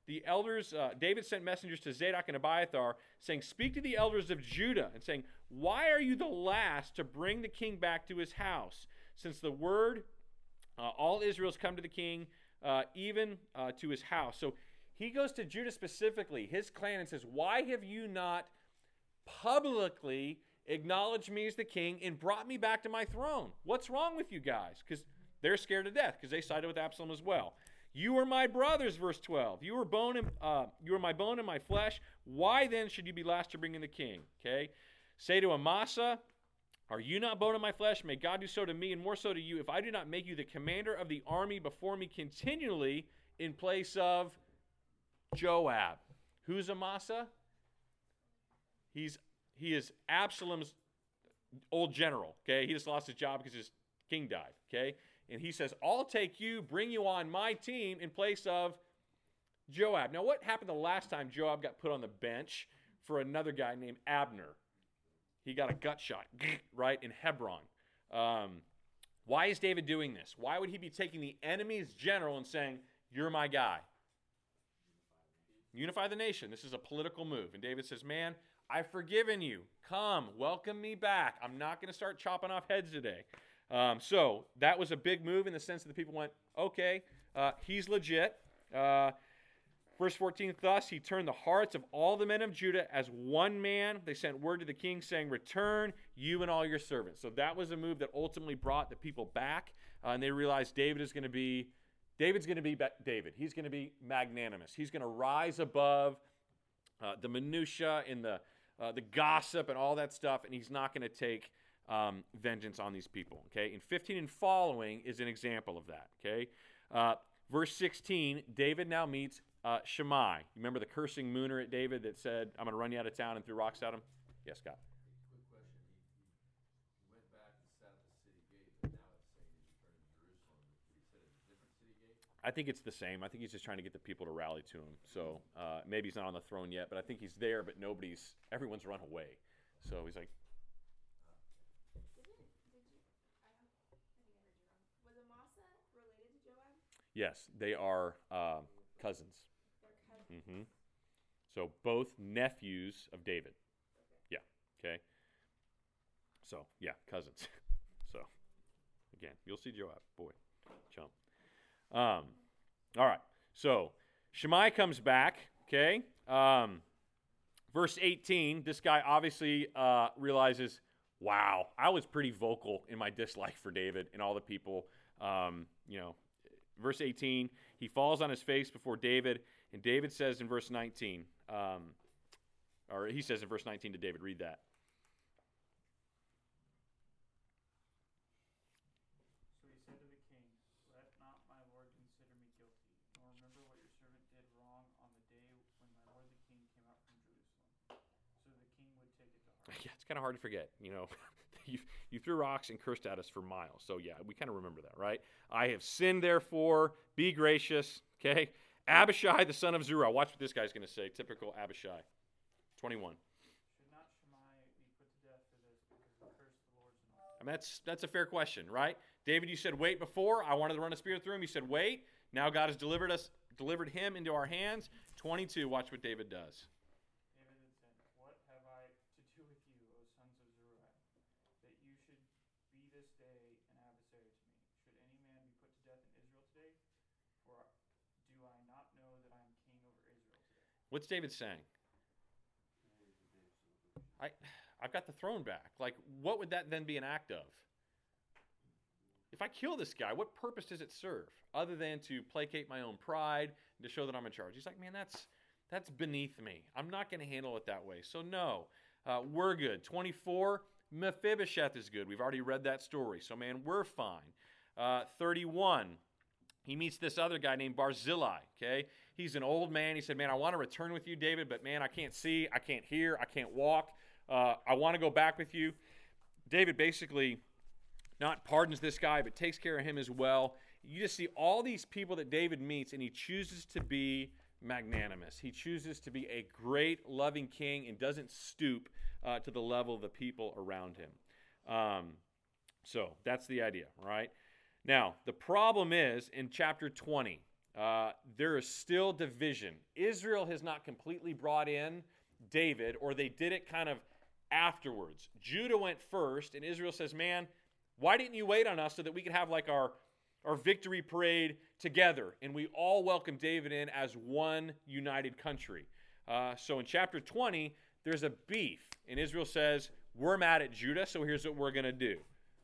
the elders, David sent messengers to Zadok and Abiathar, saying, "Speak to the elders of Judah," and saying, "Why are you the last to bring the king back to his house? Since the word, all Israel's come to the king, even to his house." So he goes to Judah specifically, his clan, and says, "Why have you not publicly acknowledged me as the king and brought me back to my throne? What's wrong with you guys?" Because they're scared to death because they sided with Absalom as well. "You are my brothers," verse 12. You are my bone and my flesh. Why then should you be last to bring in the king?" Okay. "Say to Amasa, are you not bone of my flesh? May God do so to me and more so to you if I do not make you the commander of the army before me continually in place of Joab." Who's Amasa? He is Absalom's old general. Okay. He just lost his job because his king died. Okay. And he says, "I'll take you, bring you on my team in place of Joab." Now, what happened the last time Joab got put on the bench for another guy named Abner? He got a gut shot, right, in Hebron. Why is David doing this? Why would he be taking the enemy's general and saying, "You're my guy"? Unify the nation. This is a political move. And David says, "Man, I've forgiven you. Come, welcome me back. I'm not going to start chopping off heads today." So that was a big move in the sense that the people went, okay, he's legit. Verse 14, "Thus he turned the hearts of all the men of Judah as one man. They sent word to the king saying, 'Return, you and all your servants.'" So that was a move that ultimately brought the people back. And they realized David's going to be David. He's going to be magnanimous. He's going to rise above the minutia and the gossip and all that stuff, and he's not going to take vengeance on these people. Okay, in 15 and following is an example of that. Okay, verse 16, David now meets Shimei. You remember the cursing mooner at David that said, "I'm going to run you out of town," and threw rocks at him? Yes, Scott. Quick question. He went back and sat at the city gate, but now it's saying he's returning to Jerusalem. Did he sit at a different city gate? I think it's the same. I think he's just trying to get the people to rally to him. So maybe he's not on the throne yet, but I think he's there, but everyone's run away. So he's like, Was Amasa related to Joab? yes, they are cousins. They're cousins. Mm-hmm. So both nephews of David. Yeah. Okay. So yeah, cousins. So again, you'll see Joab. Boy, chump. All right. So Shimei comes back. Okay. Verse 18. This guy obviously realizes, wow, I was pretty vocal in my dislike for David and all the people. Verse 18. He falls on his face before David, and David says in verse 19. He says in verse 19 to David. Read that. So he said to the king, "Let not my lord consider me guilty, nor remember what your servant did wrong on the day when my lord the king came out from Jerusalem." So the king would take it to heart. Yeah, it's kind of hard to forget. You threw rocks and cursed at us for miles. So yeah, we kind of remember that, right? "I have sinned, therefore, be gracious." Okay? Abishai, the son of Zeruiah. Watch what this guy's going to say. Typical Abishai. 21. Should not Shimei be put to death for this, because he cursed the Lord's anointed? I mean, that's a fair question, right? David, you said wait before. I wanted to run a spear through him. You said wait. Now God has delivered him into our hands. 22. Watch what David does. David had said, "What have I to do with you, O sons of Zeruiah, that you should be this day an adversary to me? Should any man be put to death in Israel today? For do I not know that I am king over Israel today?" What's David saying? I've got the throne back. Like, what would that then be an act of? If I kill this guy, what purpose does it serve other than to placate my own pride and to show that I'm in charge? He's like, man, that's beneath me. I'm not going to handle it that way. So no, we're good. 24, Mephibosheth is good. We've already read that story. So man, we're fine. 31, he meets this other guy named Barzillai. Okay, he's an old man. He said, man, I want to return with you, David, but man, I can't see, I can't hear, I can't walk. I want to go back with you. David basically not pardons this guy, but takes care of him as well. You just see all these people that David meets, and he chooses to be magnanimous. He chooses to be a great, loving king and doesn't stoop to the level of the people around him. So that's the idea, right? Now, the problem is in chapter 20. there is still division. Israel has not completely brought in David, or they did it kind of afterwards. Judah went first, and Israel says, man, why didn't you wait on us so that we could have like our victory parade together? And we all welcome David in as one united country. So in chapter 20, there's a beef, and Israel says, we're mad at Judah, so here's what we're going to do.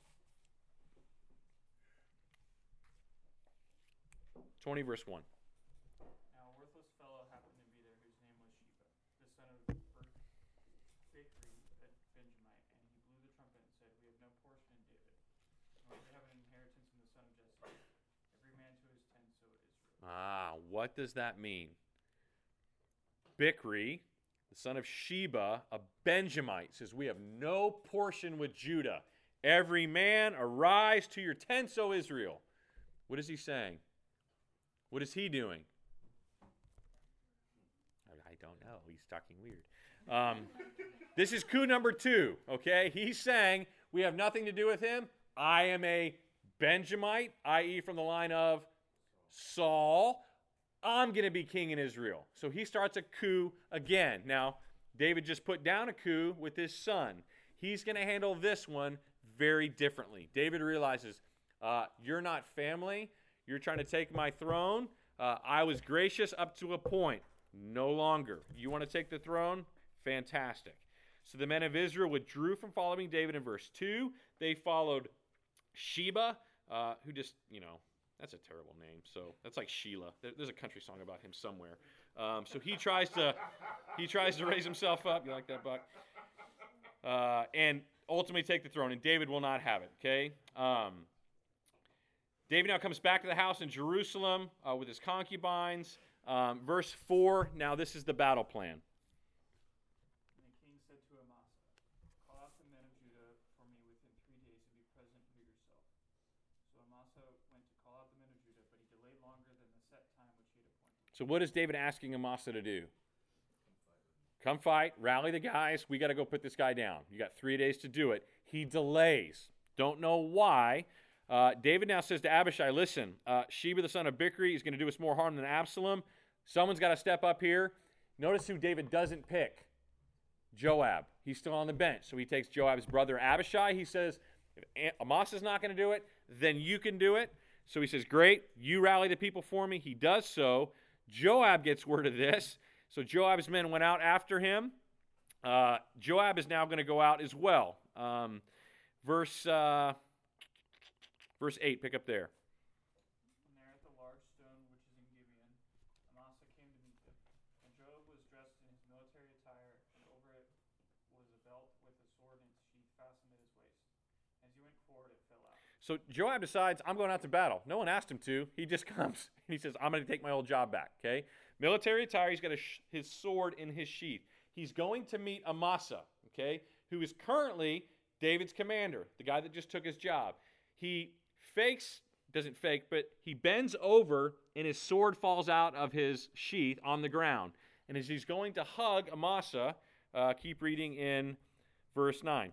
20 verse 1. Now a worthless fellow happened to be there whose name was Sheba, the son of Bichri, a Benjamite, and he blew the trumpet and said, we have no portion in David, nor do we have an inheritance in the son of Jesse. Every man to his tent, so Israel. What does that mean? Bichri, the son of Sheba, a Benjamite, says, we have no portion with Judah. Every man arise to your tents, O Israel. What is he saying? What is he doing? I don't know. He's talking weird. This is coup number 2, okay? He's saying, we have nothing to do with him. I am a Benjamite, i.e. from the line of Saul. I'm going to be king in Israel. So he starts a coup again. Now, David just put down a coup with his son. He's going to handle this one very differently. David realizes, you're not family. You're trying to take my throne. I was gracious up to a point. No longer. You want to take the throne? Fantastic. So the men of Israel withdrew from following David in verse 2. They followed Sheba, who just, that's a terrible name. So that's like Sheila. There's a country song about him somewhere. So he tries to raise himself up. You like that, Buck? And ultimately take the throne. And David will not have it. Okay. David now comes back to the house in Jerusalem with his concubines. Verse 4. Now this is the battle plan. And the king said to Amasa, call out the men of Judah for me within 3 days and be present here yourself. So Amasa went to call out the men of Judah, but he delayed longer than the set time which he had appointed. So what is David asking Amasa to do? Come fight, rally the guys. We got to go put this guy down. You got 3 days to do it. He delays. Don't know why. David now says to Abishai, listen, Sheba the son of Bichri is going to do us more harm than Absalom. Someone's got to step up here. Notice who David doesn't pick. Joab. He's still on the bench. So he takes Joab's brother Abishai. He says, if Amasa's not going to do it, then you can do it. So he says, great, you rally the people for me. He does so. Joab gets word of this. So Joab's men went out after him. Joab is now going to go out as well. Verse 8, pick up there. And there at the large stone which is in Gibeon, Amasa came to meet them. And Joab was dressed in his military attire, and over it was a belt with a sword in its sheath fastened at his waist. As he went forward, it fell out. So Joab decides, I'm going out to battle. No one asked him to. He just comes. And he says, I'm going to take my old job back. Okay? Military attire, he's got his sword in his sheath. He's going to meet Amasa, okay, who is currently David's commander, the guy that just took his job. He doesn't fake, but he bends over and his sword falls out of his sheath on the ground. And as he's going to hug Amasa, keep reading in verse 9.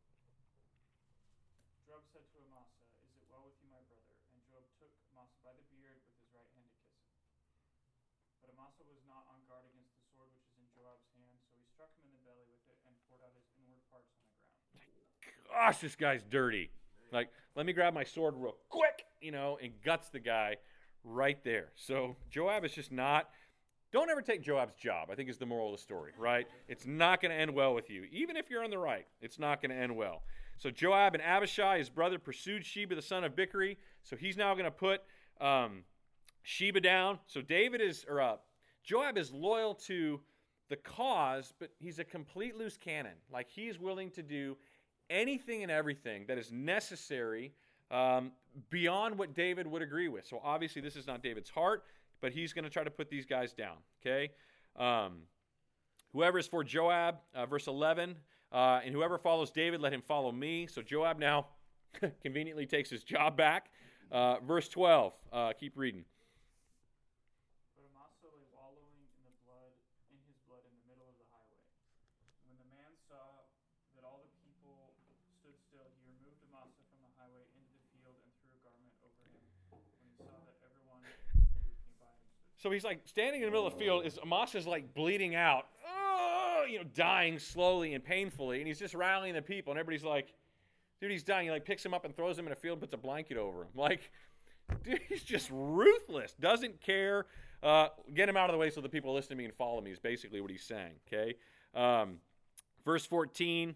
Joab said to Amasa, is it well with you, my brother? And Joab took Amasa by the beard with his right hand to kiss him. But Amasa was not on guard against the sword which is in Joab's hand, so he struck him in the belly with it and poured out his inward parts on the ground. Gosh, this guy's dirty. Like, let me grab my sword real quick, and guts the guy right there. So Joab is just not, don't ever take Joab's job, I think is the moral of the story, right? It's not going to end well with you. Even if you're on the right, it's not going to end well. So Joab and Abishai, his brother, pursued Sheba, the son of Bichri. So he's now going to put Sheba down. So Joab is loyal to the cause, but he's a complete loose cannon. Like, he's willing to do anything and everything that is necessary beyond what David would agree with. So obviously this is not David's heart, but he's going to try to put these guys down, okay? Whoever is for Joab, verse 11, and whoever follows David, let him follow me. So Joab now conveniently takes his job back. Verse 12, keep reading. But Amasa lay wallowing in his blood in the middle of the highway. When the man saw that all the people stood still, he removed Amasa from the highway into the field and threw a garment over him. When he saw that everyone came by, So he's like standing in the middle of the field. Amasa's like bleeding out, dying slowly and painfully. And he's just rallying the people. And everybody's like, dude, he's dying. He like picks him up and throws him in a field, puts a blanket over him. Like, dude, he's just ruthless. Doesn't care. Get him out of the way so the people listen to me and follow me is basically what he's saying. Okay. Verse 14.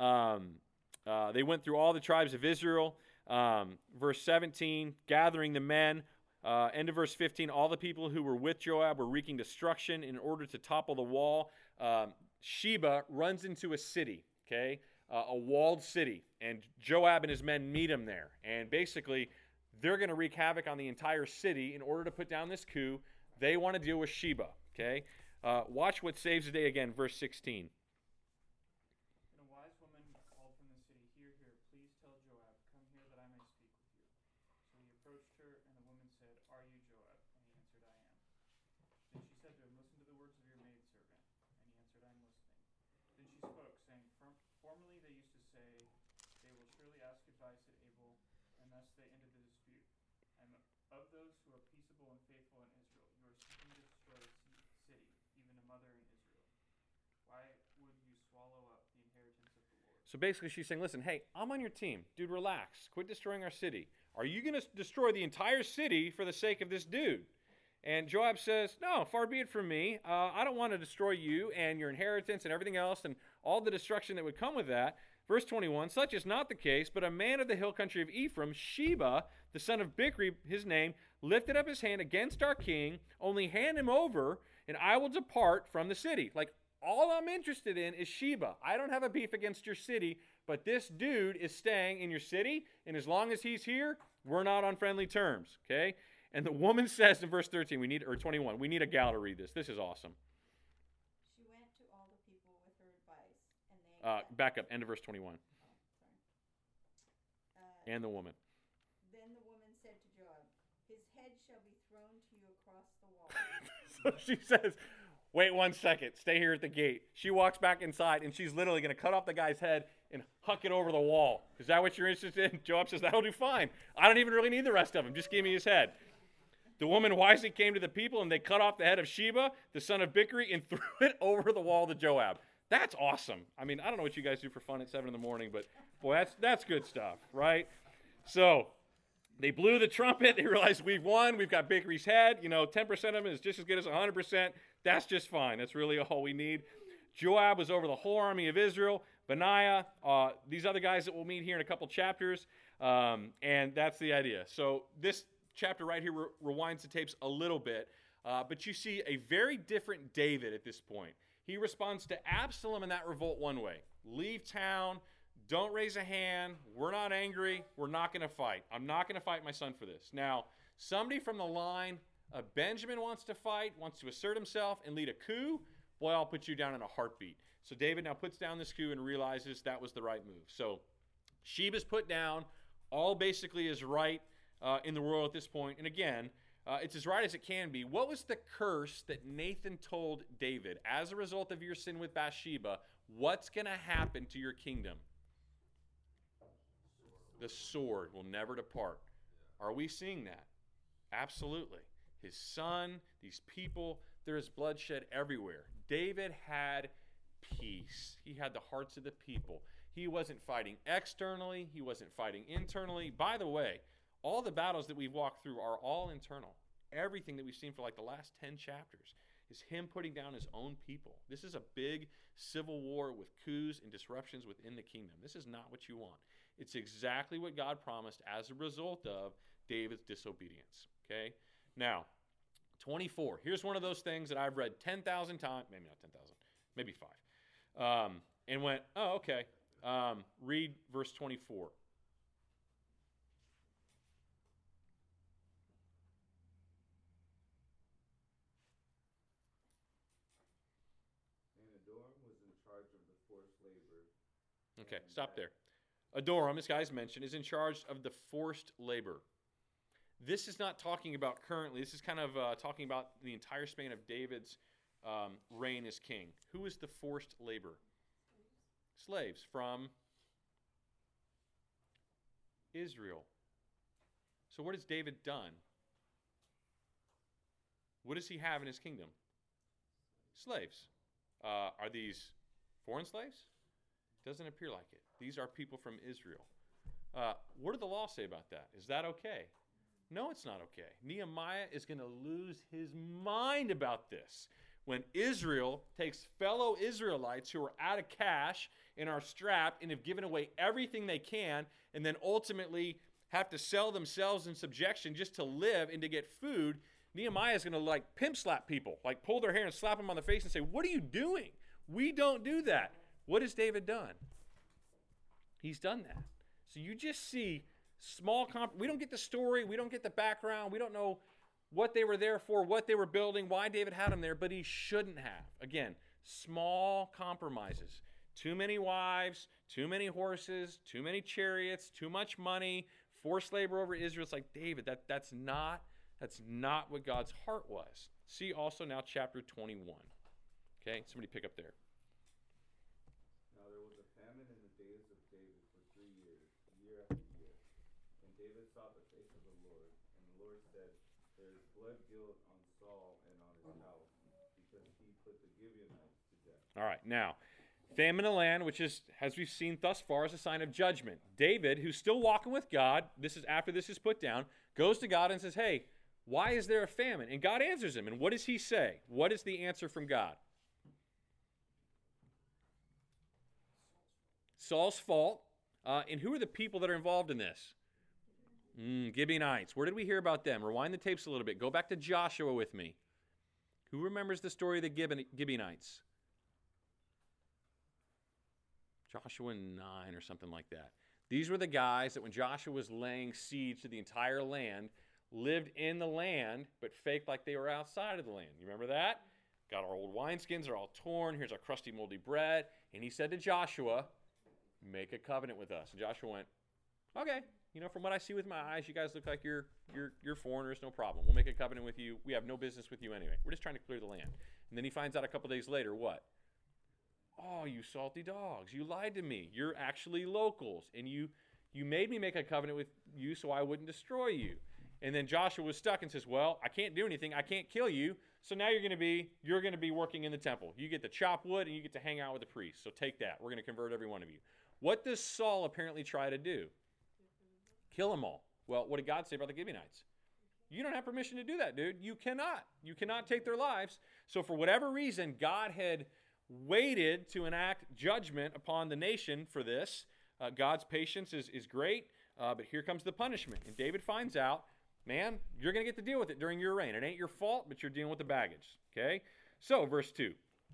They went through all the tribes of Israel. Verse 17, gathering the men. End of verse 15, all the people who were with Joab were wreaking destruction in order to topple the wall. Sheba runs into a city, okay, a walled city, and Joab and his men meet him there. And basically, they're going to wreak havoc on the entire city in order to put down this coup. They want to deal with Sheba, okay? Watch what saves the day again, verse 16. And a wise woman called from the city, Hear, hear, please tell Joab, come here that I may speak with you. So he approached her, and the woman said, Are you Joab? And he answered, I am. Then she said to him, Listen to the words of your maidservant. And he answered, I am listening. Then she spoke, saying, Formerly they used to say, They will surely ask advice at Abel, and thus they ended the dispute. And of those who are peaceable and faithful in Israel, you are seeking to destroy the city, even a mother in Israel. Why would you swallow up the inheritance of the Lord? So basically she's saying, listen, hey, I'm on your team. Dude, relax. Quit destroying our city. Are you going to destroy the entire city for the sake of this dude? And Joab says, no, far be it from me. I don't want to destroy you and your inheritance and everything else and all the destruction that would come with that. Verse 21, such is not the case, but a man of the hill country of Ephraim, Sheba, the son of Bichri, his name, lifted up his hand against our king. Only hand him over, and I will depart from the city. Like, all I'm interested in is Sheba. I don't have a beef against your city, but this dude is staying in your city, and as long as he's here, we're not on friendly terms, okay? And the woman says in verse 13, 21, we need a gal to read this. This is awesome. She went to all the people with her advice, and they... Back up, end of verse 21. And the woman. Then the woman said to Joab, His head shall be thrown to you across the wall. So she says, wait 1 second, stay here at the gate. She walks back inside, and she's literally going to cut off the guy's head and huck it over the wall. Is that what you're interested in? Joab says, that'll do fine. I don't even really need the rest of him. Just give me his head. The woman wisely came to the people, and they cut off the head of Sheba, the son of Bichri, and threw it over the wall to Joab. That's awesome. I mean, I don't know what you guys do for fun at 7 in the morning, but boy, that's good stuff, right? So they blew the trumpet. They realized we've won. We've got Bichri's head. 10% of him is just as good as 100%. That's just fine. That's really all we need. Joab was over the whole army of Israel. Benaiah, these other guys that we'll meet here in a couple chapters, and that's the idea. So this chapter right here rewinds the tapes a little bit, but you see a very different David at this point. He responds to Absalom in that revolt one way. Leave town. Don't raise a hand. We're not angry. We're not going to fight. I'm not going to fight my son for this. Now, somebody from the line of Benjamin wants to fight, wants to assert himself and lead a coup. Boy, I'll put you down in a heartbeat. So David now puts down this coup and realizes that was the right move. So Sheba's put down. All basically is right in the world at this point. And again, it's as right as it can be. What was the curse that Nathan told David? As a result of your sin with Bathsheba, what's going to happen to your kingdom? The sword will never depart. Are we seeing that? Absolutely. His son, these people, there is bloodshed everywhere. David had peace. He had the hearts of the people. He wasn't fighting externally. He wasn't fighting internally. By the way, all the battles that we've walked through are all internal. Everything that we've seen for like the last 10 chapters is him putting down his own people. This is a big civil war with coups and disruptions within the kingdom. This is not what you want. It's exactly what God promised as a result of David's disobedience. Okay? Now, 24. Here's one of those things that I've read 10,000 times. Maybe not 10,000. Maybe 5. And went, oh, okay. Read verse 24. Okay, stop there. Adoram, this guy's mentioned, is in charge of the forced labor. This is not talking about currently. This is kind of talking about the entire span of David's reign as king. Who is the forced labor? Slaves from Israel. So what has David done What does he have in his kingdom? Slaves. Are these foreign slaves? Doesn't appear like it. These are people from Israel. What did the law say about that? Is that okay? No, it's not okay. Nehemiah is going to lose his mind about this. When Israel takes fellow Israelites who are out of cash and are strapped and have given away everything they can, and then ultimately have to sell themselves in subjection just to live and to get food, Nehemiah is going to like pimp slap people, like pull their hair and slap them on the face and say, what are you doing? We don't do that. What has David done? He's done that. So you just see we don't get the story, we don't get the background, we don't know what they were there for, what they were building, why David had them there, but he shouldn't have. Again, small compromises. Too many wives, too many horses, too many chariots, too much money, forced labor over Israel. It's like, David, that's not what God's heart was. See also now chapter 21. Okay, somebody pick up there. Now there was a famine in the days of David for 3 years, year after year. And David sought the face of the Lord, and the Lord said, there is blood guilt on Saul and on his house, because he put the Gibeonites to death. All right, now, famine in the land, which is, as we've seen thus far, is a sign of judgment. David, who's still walking with God, this is after this is put down, goes to God and says, hey, why is there a famine? And God answers him. And what does he say? What is the answer from God? Saul's fault. And who are the people that are involved in this? Gibeonites. Where did we hear about them? Rewind the tapes a little bit. Go back to Joshua with me. Who remembers the story of the Gibeonites? Joshua 9 or something like that. These were the guys that when Joshua was laying siege to the entire land, lived in the land, but faked like they were outside of the land. You remember that? Got our old wineskins, they're all torn. Here's our crusty, moldy bread. And he said to Joshua, make a covenant with us. And Joshua went, okay. From what I see with my eyes, you guys look like you're foreigners, no problem. We'll make a covenant with you. We have no business with you anyway. We're just trying to clear the land. And then he finds out a couple days later, what? Oh, you salty dogs. You lied to me. You're actually locals. And you made me make a covenant with you so I wouldn't destroy you. And then Joshua was stuck and says, well, I can't do anything. I can't kill you. So now you're going to be working in the temple. You get to chop wood and you get to hang out with the priests. So take that. We're going to convert every one of you. What does Saul apparently try to do? Kill them all. Well, what did God say about the Gibeonites? You don't have permission to do that, dude. You cannot. You cannot take their lives. So for whatever reason, God had waited to enact judgment upon the nation for this. God's patience is great, but here comes the punishment. And David finds out, man, you're going to get to deal with it during your reign. It ain't your fault, but you're dealing with the baggage. Okay? So, verse 2.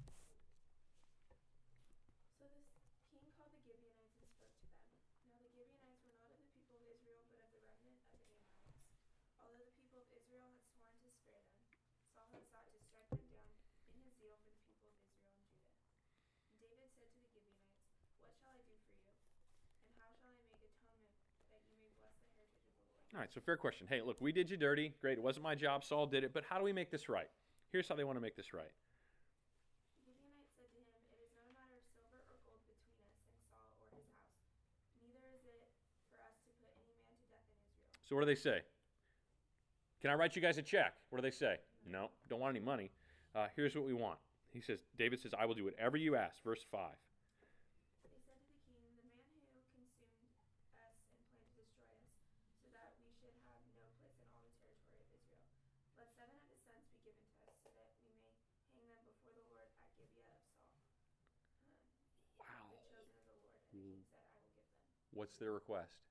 So the king called the Gibeonites and spoke to them. Now the Gibeonites were not of the people of Israel, but of the remnant of the Amorites. Although the people of Israel had sworn to spare them, Saul had sought to strike them down in his zeal for the people of Israel and Judah. And David said to the Gibeonites, what shall I do for you? And how shall I make atonement that you may bless the heritage of the Lord? All right, so fair question. Hey, look, we did you dirty. Great, it wasn't my job. Saul did it. But how do we make this right? Here's how they want to make this right. The Gibeonites said to him, it is not a matter of silver or gold between us and Saul or his house. Neither is it for us to put any man to death in Israel. So what do they say? Can I write you guys a check? What do they say? No, don't want any money. Here's what we want. David says, I will do whatever you ask. Verse 5. They said to the king, the man who consumed us and planned to destroy us, so that we should have no place in all the territory of Israel. Let 7 of his sons be given to us, so that we may hang them before the Lord at Gibeah of Saul. Wow. The chosen of the Lord. And the king said, I will give them. What's their request?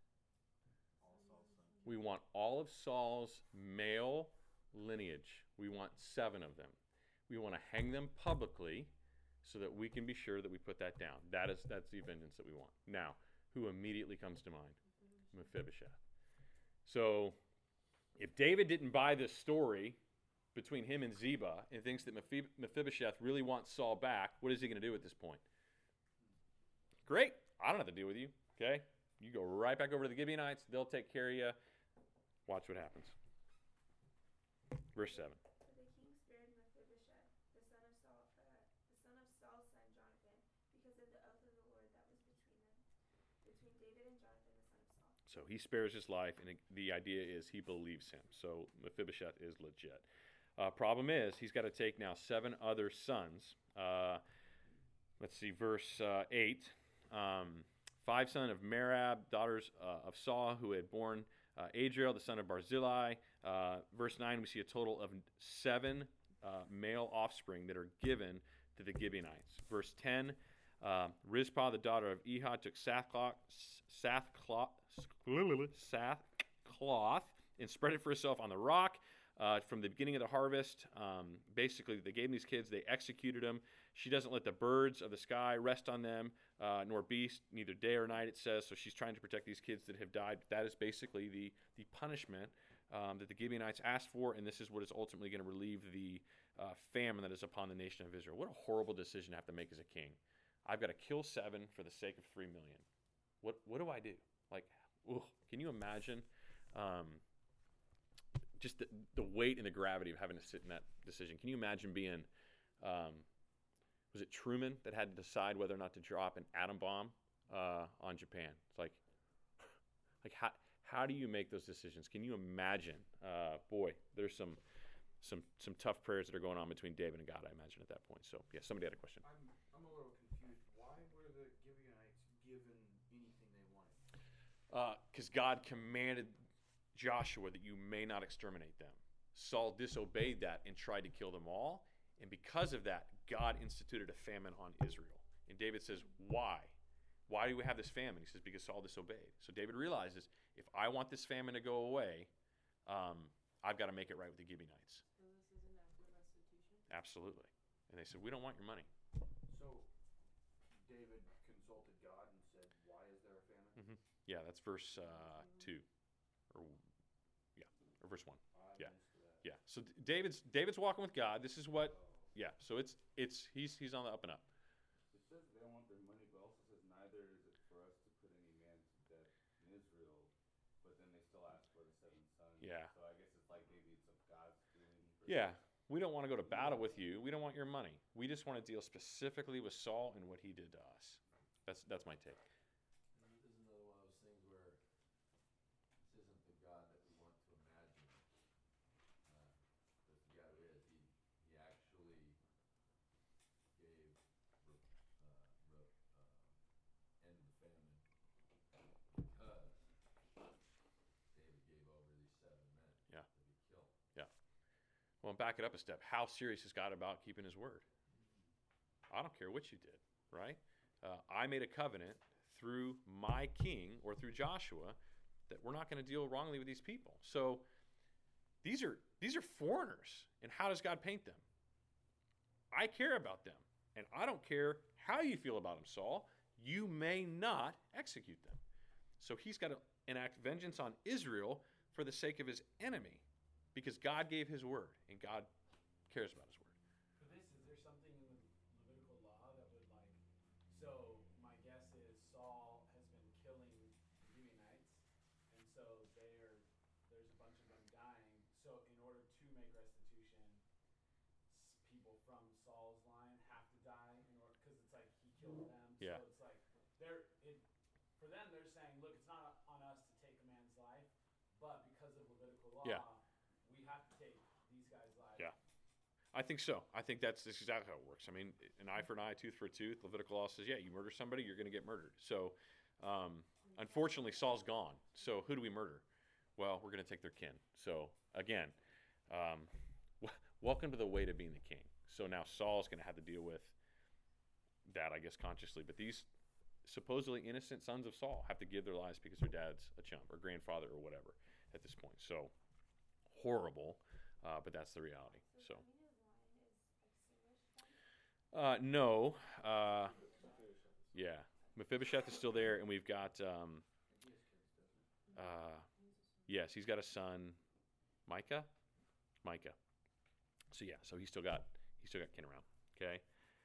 We want all of Saul's male lineage. We want 7 of them. We want to hang them publicly so that we can be sure that we put that down. That's the vengeance that we want. Now, who immediately comes to mind? Mephibosheth. So, if David didn't buy this story between him and Ziba and thinks that Mephibosheth really wants Saul back, what is he going to do at this point? Great. I don't have to deal with you. Okay? You go right back over to the Gibeonites. They'll take care of you. Watch what happens. Verse 7. So the king spared Mephibosheth, the son of Saul's son Jonathan, because of the oath of the Lord that was between them, between David and Jonathan, the son of Saul. So he spares his life, and the idea is he believes him. So Mephibosheth is legit. Problem is, he's got to take now 7 other sons. Let's see, verse 8. 5 sons of Merab, daughters of Saul, who had borne Adriel, the son of Barzillai. Verse 9, we see a total of 7 male offspring that are given to the Gibeonites. Verse 10, Rizpah, the daughter of Ehud, took sackcloth and spread it for herself on the rock. From the beginning of the harvest, basically they gave these kids, they executed them. She doesn't let the birds of the sky rest on them, nor beast, neither day or night, it says. So she's trying to protect these kids that have died. That is basically the punishment that the Gibeonites asked for, and this is what is ultimately going to relieve the famine that is upon the nation of Israel. What a horrible decision to have to make as a king. I've got to kill 7 for the sake of 3 million. What do I do? Like, can you imagine just the weight and the gravity of having to sit in that decision? Can you imagine being, was it Truman that had to decide whether or not to drop an atom bomb on Japan? It's like how do you make those decisions? Can you imagine? Boy, there's some tough prayers that are going on between David and God, I imagine, at that point. So, yeah, somebody had a question. I'm a little confused. Why were the Gibeonites given anything they wanted? Because God commanded Joshua that you may not exterminate them. Saul disobeyed that and tried to kill them all. And because of that, God instituted a famine on Israel. And David says, why? Why do we have this famine? He says, because Saul disobeyed. So David realizes, if I want this famine to go away, I've got to make it right with the Gibeonites. So this is an act of restitution? Absolutely. And they said, we don't want your money. So David consulted God and said, why is there a famine? Mm-hmm. Yeah, that's verse 2. Or verse 1. Yeah. Yeah. So David's walking with God. This is what, yeah. So he's on the up and up. It says they don't want their money, but also says neither is it for us to put any man to death in Israel. But then they still ask for the 7 sons. Yeah. So I guess it's like maybe it's of God's doing. Yeah. We don't want to go to battle with you. We don't want your money. We just want to deal specifically with Saul and what he did to us. That's my take. This is another one of those things where this isn't the God that we want to imagine. Because the God who is, he actually gave end the famine because David gave over these 7 men to be killed. Yeah. Well, and back it up a step. How serious is God about keeping his word? I don't care what you did, right? I made a covenant through my king or through Joshua that we're not going to deal wrongly with these people. So these are foreigners. And how does God paint them? I care about them. And I don't care how you feel about them, Saul. You may not execute them. So he's got to enact vengeance on Israel for the sake of his enemy, because God gave his word, and God cares about his word. For this, is there something in the Levitical law that would so my guess is Saul has been killing the Gibeonites, and so there's a bunch of them dying. So in order to make restitution, people from Saul's line have to die in order, because it's like he killed them. Yeah. So it's like for them they're saying, look, it's not on us to take a man's life, but because of Levitical law, we have to take these guys' lives. Yeah. I think so. I think that's exactly how it works. I mean, an eye for an eye, tooth for a tooth. Levitical law says, you murder somebody, you're going to get murdered. So, unfortunately, Saul's gone. So who do we murder? Well, we're going to take their kin. So, again, welcome to the way to being the king. So now Saul's going to have to deal with that, I guess, consciously. But these supposedly innocent sons of Saul have to give their lives because their dad's a chump or grandfather or whatever at this point. So, horrible, but that's the reality. So. No. Yeah. Mephibosheth is still there, and we've got, yes, he's got a son, Micah. So yeah, so he's still got kin around. Okay.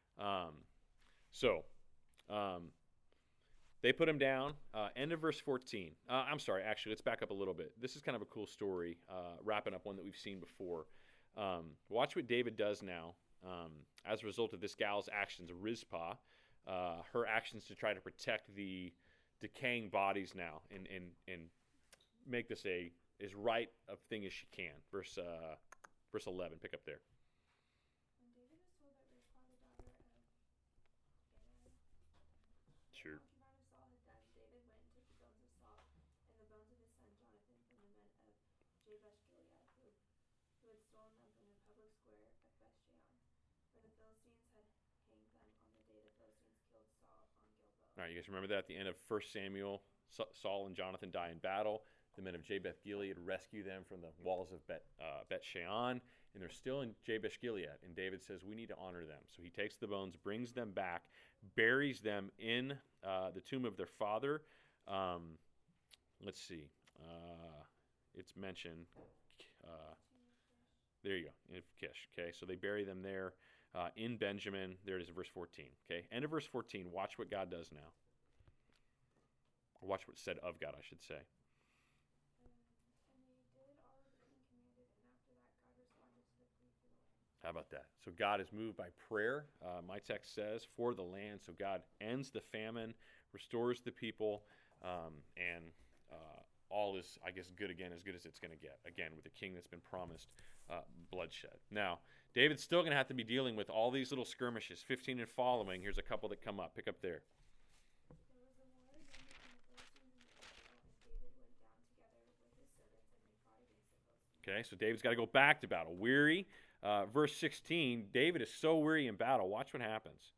They put him down. End of verse 14. I'm sorry, actually, let's back up a little bit. This is kind of a cool story, wrapping up one that we've seen before. Watch what David does now. As a result of this gal's actions, Rizpah, her actions to try to protect the decaying bodies now and make this as right a thing as she can. Verse Verse 11, pick up there. When David was told that Rizpah, the daughter of Aiah, the Sure. concubine of Saul, had died, David went and took the bones of Saul and the bones of his son Jonathan from the men of Jabesh Gilead, who had stolen them from the public square at Bethshean, where the Philistines had hanged them on the day the Philistines killed Saul on Gilboa. All right, you guys remember that at the end of 1 Samuel, Saul and Jonathan die in battle. The men of Jabesh Gilead rescue them from the walls of Bet-Shean, and they're still in Jabesh Gilead. And David says, we need to honor them. So he takes the bones, brings them back, buries them in the tomb of their father. Let's see. It's mentioned. There you go, in Kish. Okay, so they bury them there in Benjamin. There it is in verse 14. Okay, end of verse 14. Watch what God does now. Or watch what's said of God, I should say. And they did all that the king commanded, and after that God responded to the plea for the land. How about that? So God is moved by prayer, my text says, for the land. So God ends the famine, restores the people, and all is, I guess, good again, as good as it's going to get. Again, with a king that's been promised bloodshed. Now, David's still going to have to be dealing with all these little skirmishes, 15 and following. Here's a couple that come up. Pick up there. There was a war again between the Philistines and Israel, and David went down together with his servants, and they fought against the Philistines. Okay, so David's got to go back to battle. Weary. Verse 16, David is so weary in battle. Watch what happens.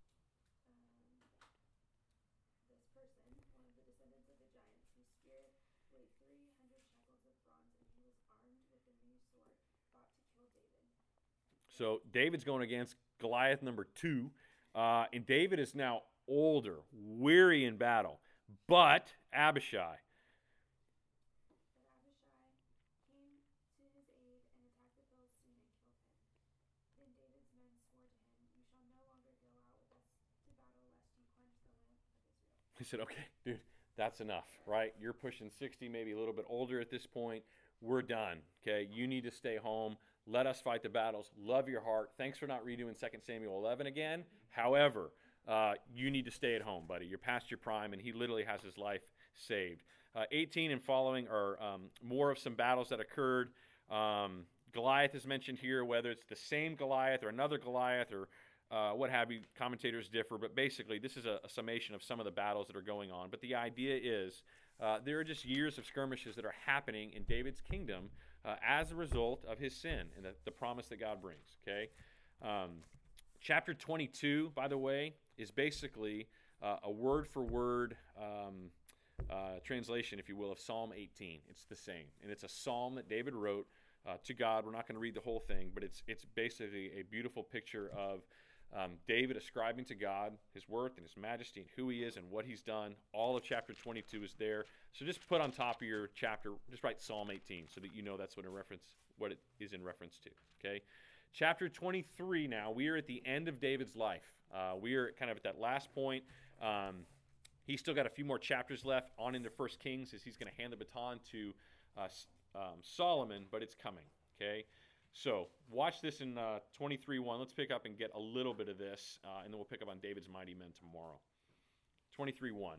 This person, one of the descendants of the giants, whose spear weighed 300 shekels of bronze, and he was armed with a new sword, fought to kill David. So David's going against Goliath number 2, and David is now older, weary in battle. But Abishai, But Abishai came to his aid and attacked the Philistine and killed him. Then David's men swore to him, "You shall no longer go out with us to battle, lest you quench the lamp of Israel." he said, okay, dude, that's enough, right? You're pushing 60, maybe a little bit older at this point. We're done, okay? You need to stay home. Let us fight the battles. Love your heart. Thanks for not redoing 2 Samuel 11 again. However, you need to stay at home, buddy. You're past your prime, and he literally has his life saved. 18 and following are more of some battles that occurred. Goliath is mentioned here, whether it's the same Goliath or another Goliath or what have you. Commentators differ, but basically this is a summation of some of the battles that are going on. But the idea is there are just years of skirmishes that are happening in David's kingdom as a result of his sin and the promise that God brings. Okay, chapter 22, by the way, is basically a word-for-word translation, if you will, of Psalm 18. It's the same, and it's a psalm that David wrote to God. We're not going to read the whole thing, but it's basically a beautiful picture of David ascribing to God his worth and his majesty and who he is and what he's done. All of chapter 22 is there. So just put on top of your chapter, just write Psalm 18 so that you know that's what it is in reference to. Okay, chapter 23 now, we are at the end of David's life. We are kind of at that last point. He's still got a few more chapters left on into 1 Kings as he's going to hand the baton to Solomon, but it's coming. Okay, so watch this in 23:1. Let's pick up and get a little bit of this, and then we'll pick up on David's mighty men tomorrow. 23:1.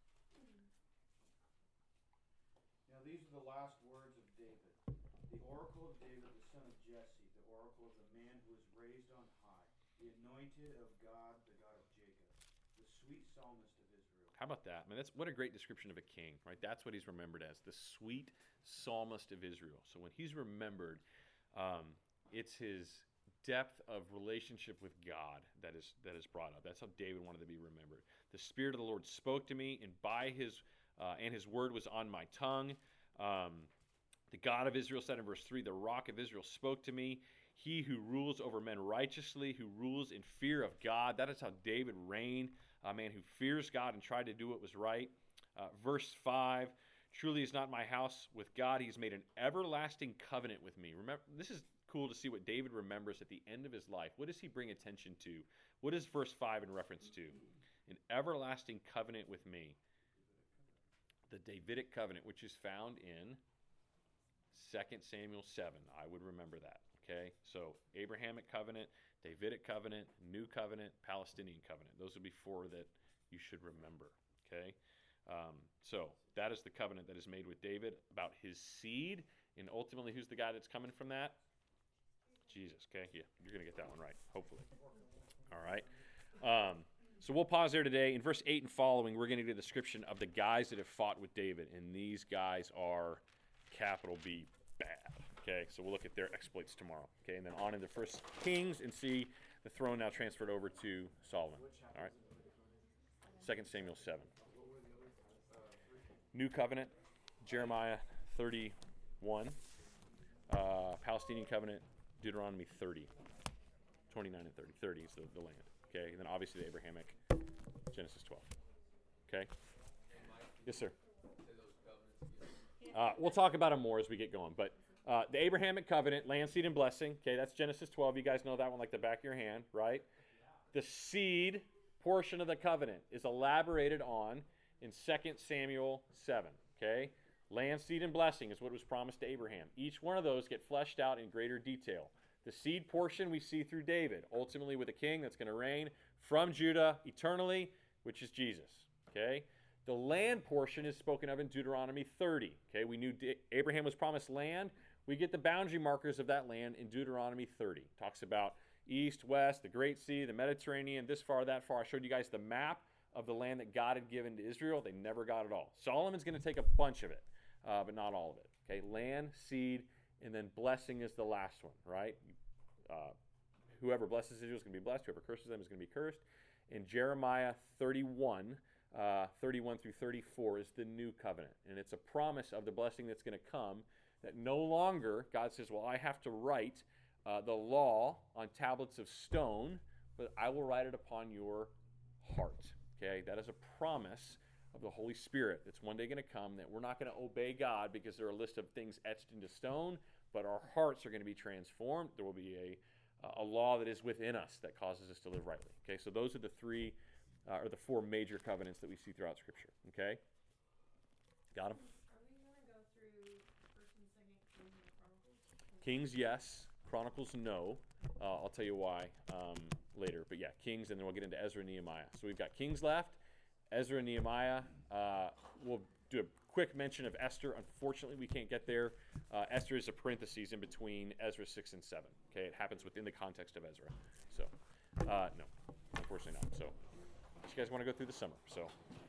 Now these are the last words of David. The oracle of David, the son of Jesse, the oracle of the man who was raised on high, the anointed of God, the God of Jacob, the sweet psalmist of Israel. How about that? Man, what a great description of a king, right? That's what he's remembered as, the sweet psalmist of Israel. So when he's remembered, it's his depth of relationship with God that is brought up. That's how David wanted to be remembered. The Spirit of the Lord spoke to me, and his word was on my tongue. The God of Israel said in verse 3, the rock of Israel spoke to me. He who rules over men righteously, who rules in fear of God. That is how David reigned, a man who fears God and tried to do what was right. Verse 5, truly is not my house with God. He's made an everlasting covenant with me. Remember, this is cool to see what David remembers at the end of his life. What does he bring attention to? What is verse 5 in reference to? An everlasting covenant with me. The Davidic covenant, which is found in 2 Samuel 7. I would remember that. Okay, so Abrahamic covenant, Davidic covenant, New covenant, Palestinian covenant. Those would be four that you should remember. Okay, so that is the covenant that is made with David about his seed, and ultimately, who's the guy that's coming from that? Jesus, okay? Yeah, you're going to get that one right, hopefully. All right. So we'll pause there today. In verse 8 and following, we're going to get a description of the guys that have fought with David, and these guys are capital B, bad. Okay, so we'll look at their exploits tomorrow. Okay, and then on into 1 Kings and see the throne now transferred over to Solomon. All right. 2 Samuel 7. New Covenant, Jeremiah 31. Palestinian Covenant, Deuteronomy 30. 29 and 30. 30 is the land. Okay, and then obviously the Abrahamic, Genesis 12. Okay? Yes, sir. We'll talk about them more as we get going. But the Abrahamic covenant, land, seed, and blessing. Okay, that's Genesis 12. You guys know that one like the back of your hand, right? The seed portion of the covenant is elaborated on in 2 Samuel 7. Okay? Land, seed, and blessing is what was promised to Abraham. Each one of those get fleshed out in greater detail. The seed portion we see through David, ultimately with a king that's going to reign from Judah eternally, which is Jesus. Okay? The land portion is spoken of in Deuteronomy 30. Okay? We knew Abraham was promised land. We get the boundary markers of that land in Deuteronomy 30. Talks about east, west, the Great Sea, the Mediterranean, this far, that far. I showed you guys the map of the land that God had given to Israel. They never got it all. Solomon's going to take a bunch of it, but not all of it. Okay? Land, seed, and then blessing is the last one, right? Whoever blesses Israel is going to be blessed. Whoever curses them is going to be cursed. In Jeremiah 31, 31 through 34 is the new covenant. And it's a promise of the blessing that's going to come, that no longer, God says, well, I have to write the law on tablets of stone, but I will write it upon your heart. Okay? That is a promise of the Holy Spirit that's one day going to come, that we're not going to obey God because there are a list of things etched into stone, but our hearts are going to be transformed. There will be a law that is within us that causes us to live rightly. Okay, so those are the three, or the four major covenants that we see throughout Scripture. Okay, got them? Are we going to go through 1st and 2nd Kings and Chronicles? Kings, yes. Chronicles, no. I'll tell you why later. But yeah, Kings, and then we'll get into Ezra and Nehemiah. So we've got Kings left, Ezra and Nehemiah. We'll do a quick mention of Esther. Unfortunately, we can't get there. Esther is a parenthesis in between Ezra 6 and 7. Okay, it happens within the context of Ezra. So, no, unfortunately not. So, you guys want to go through the summer. So,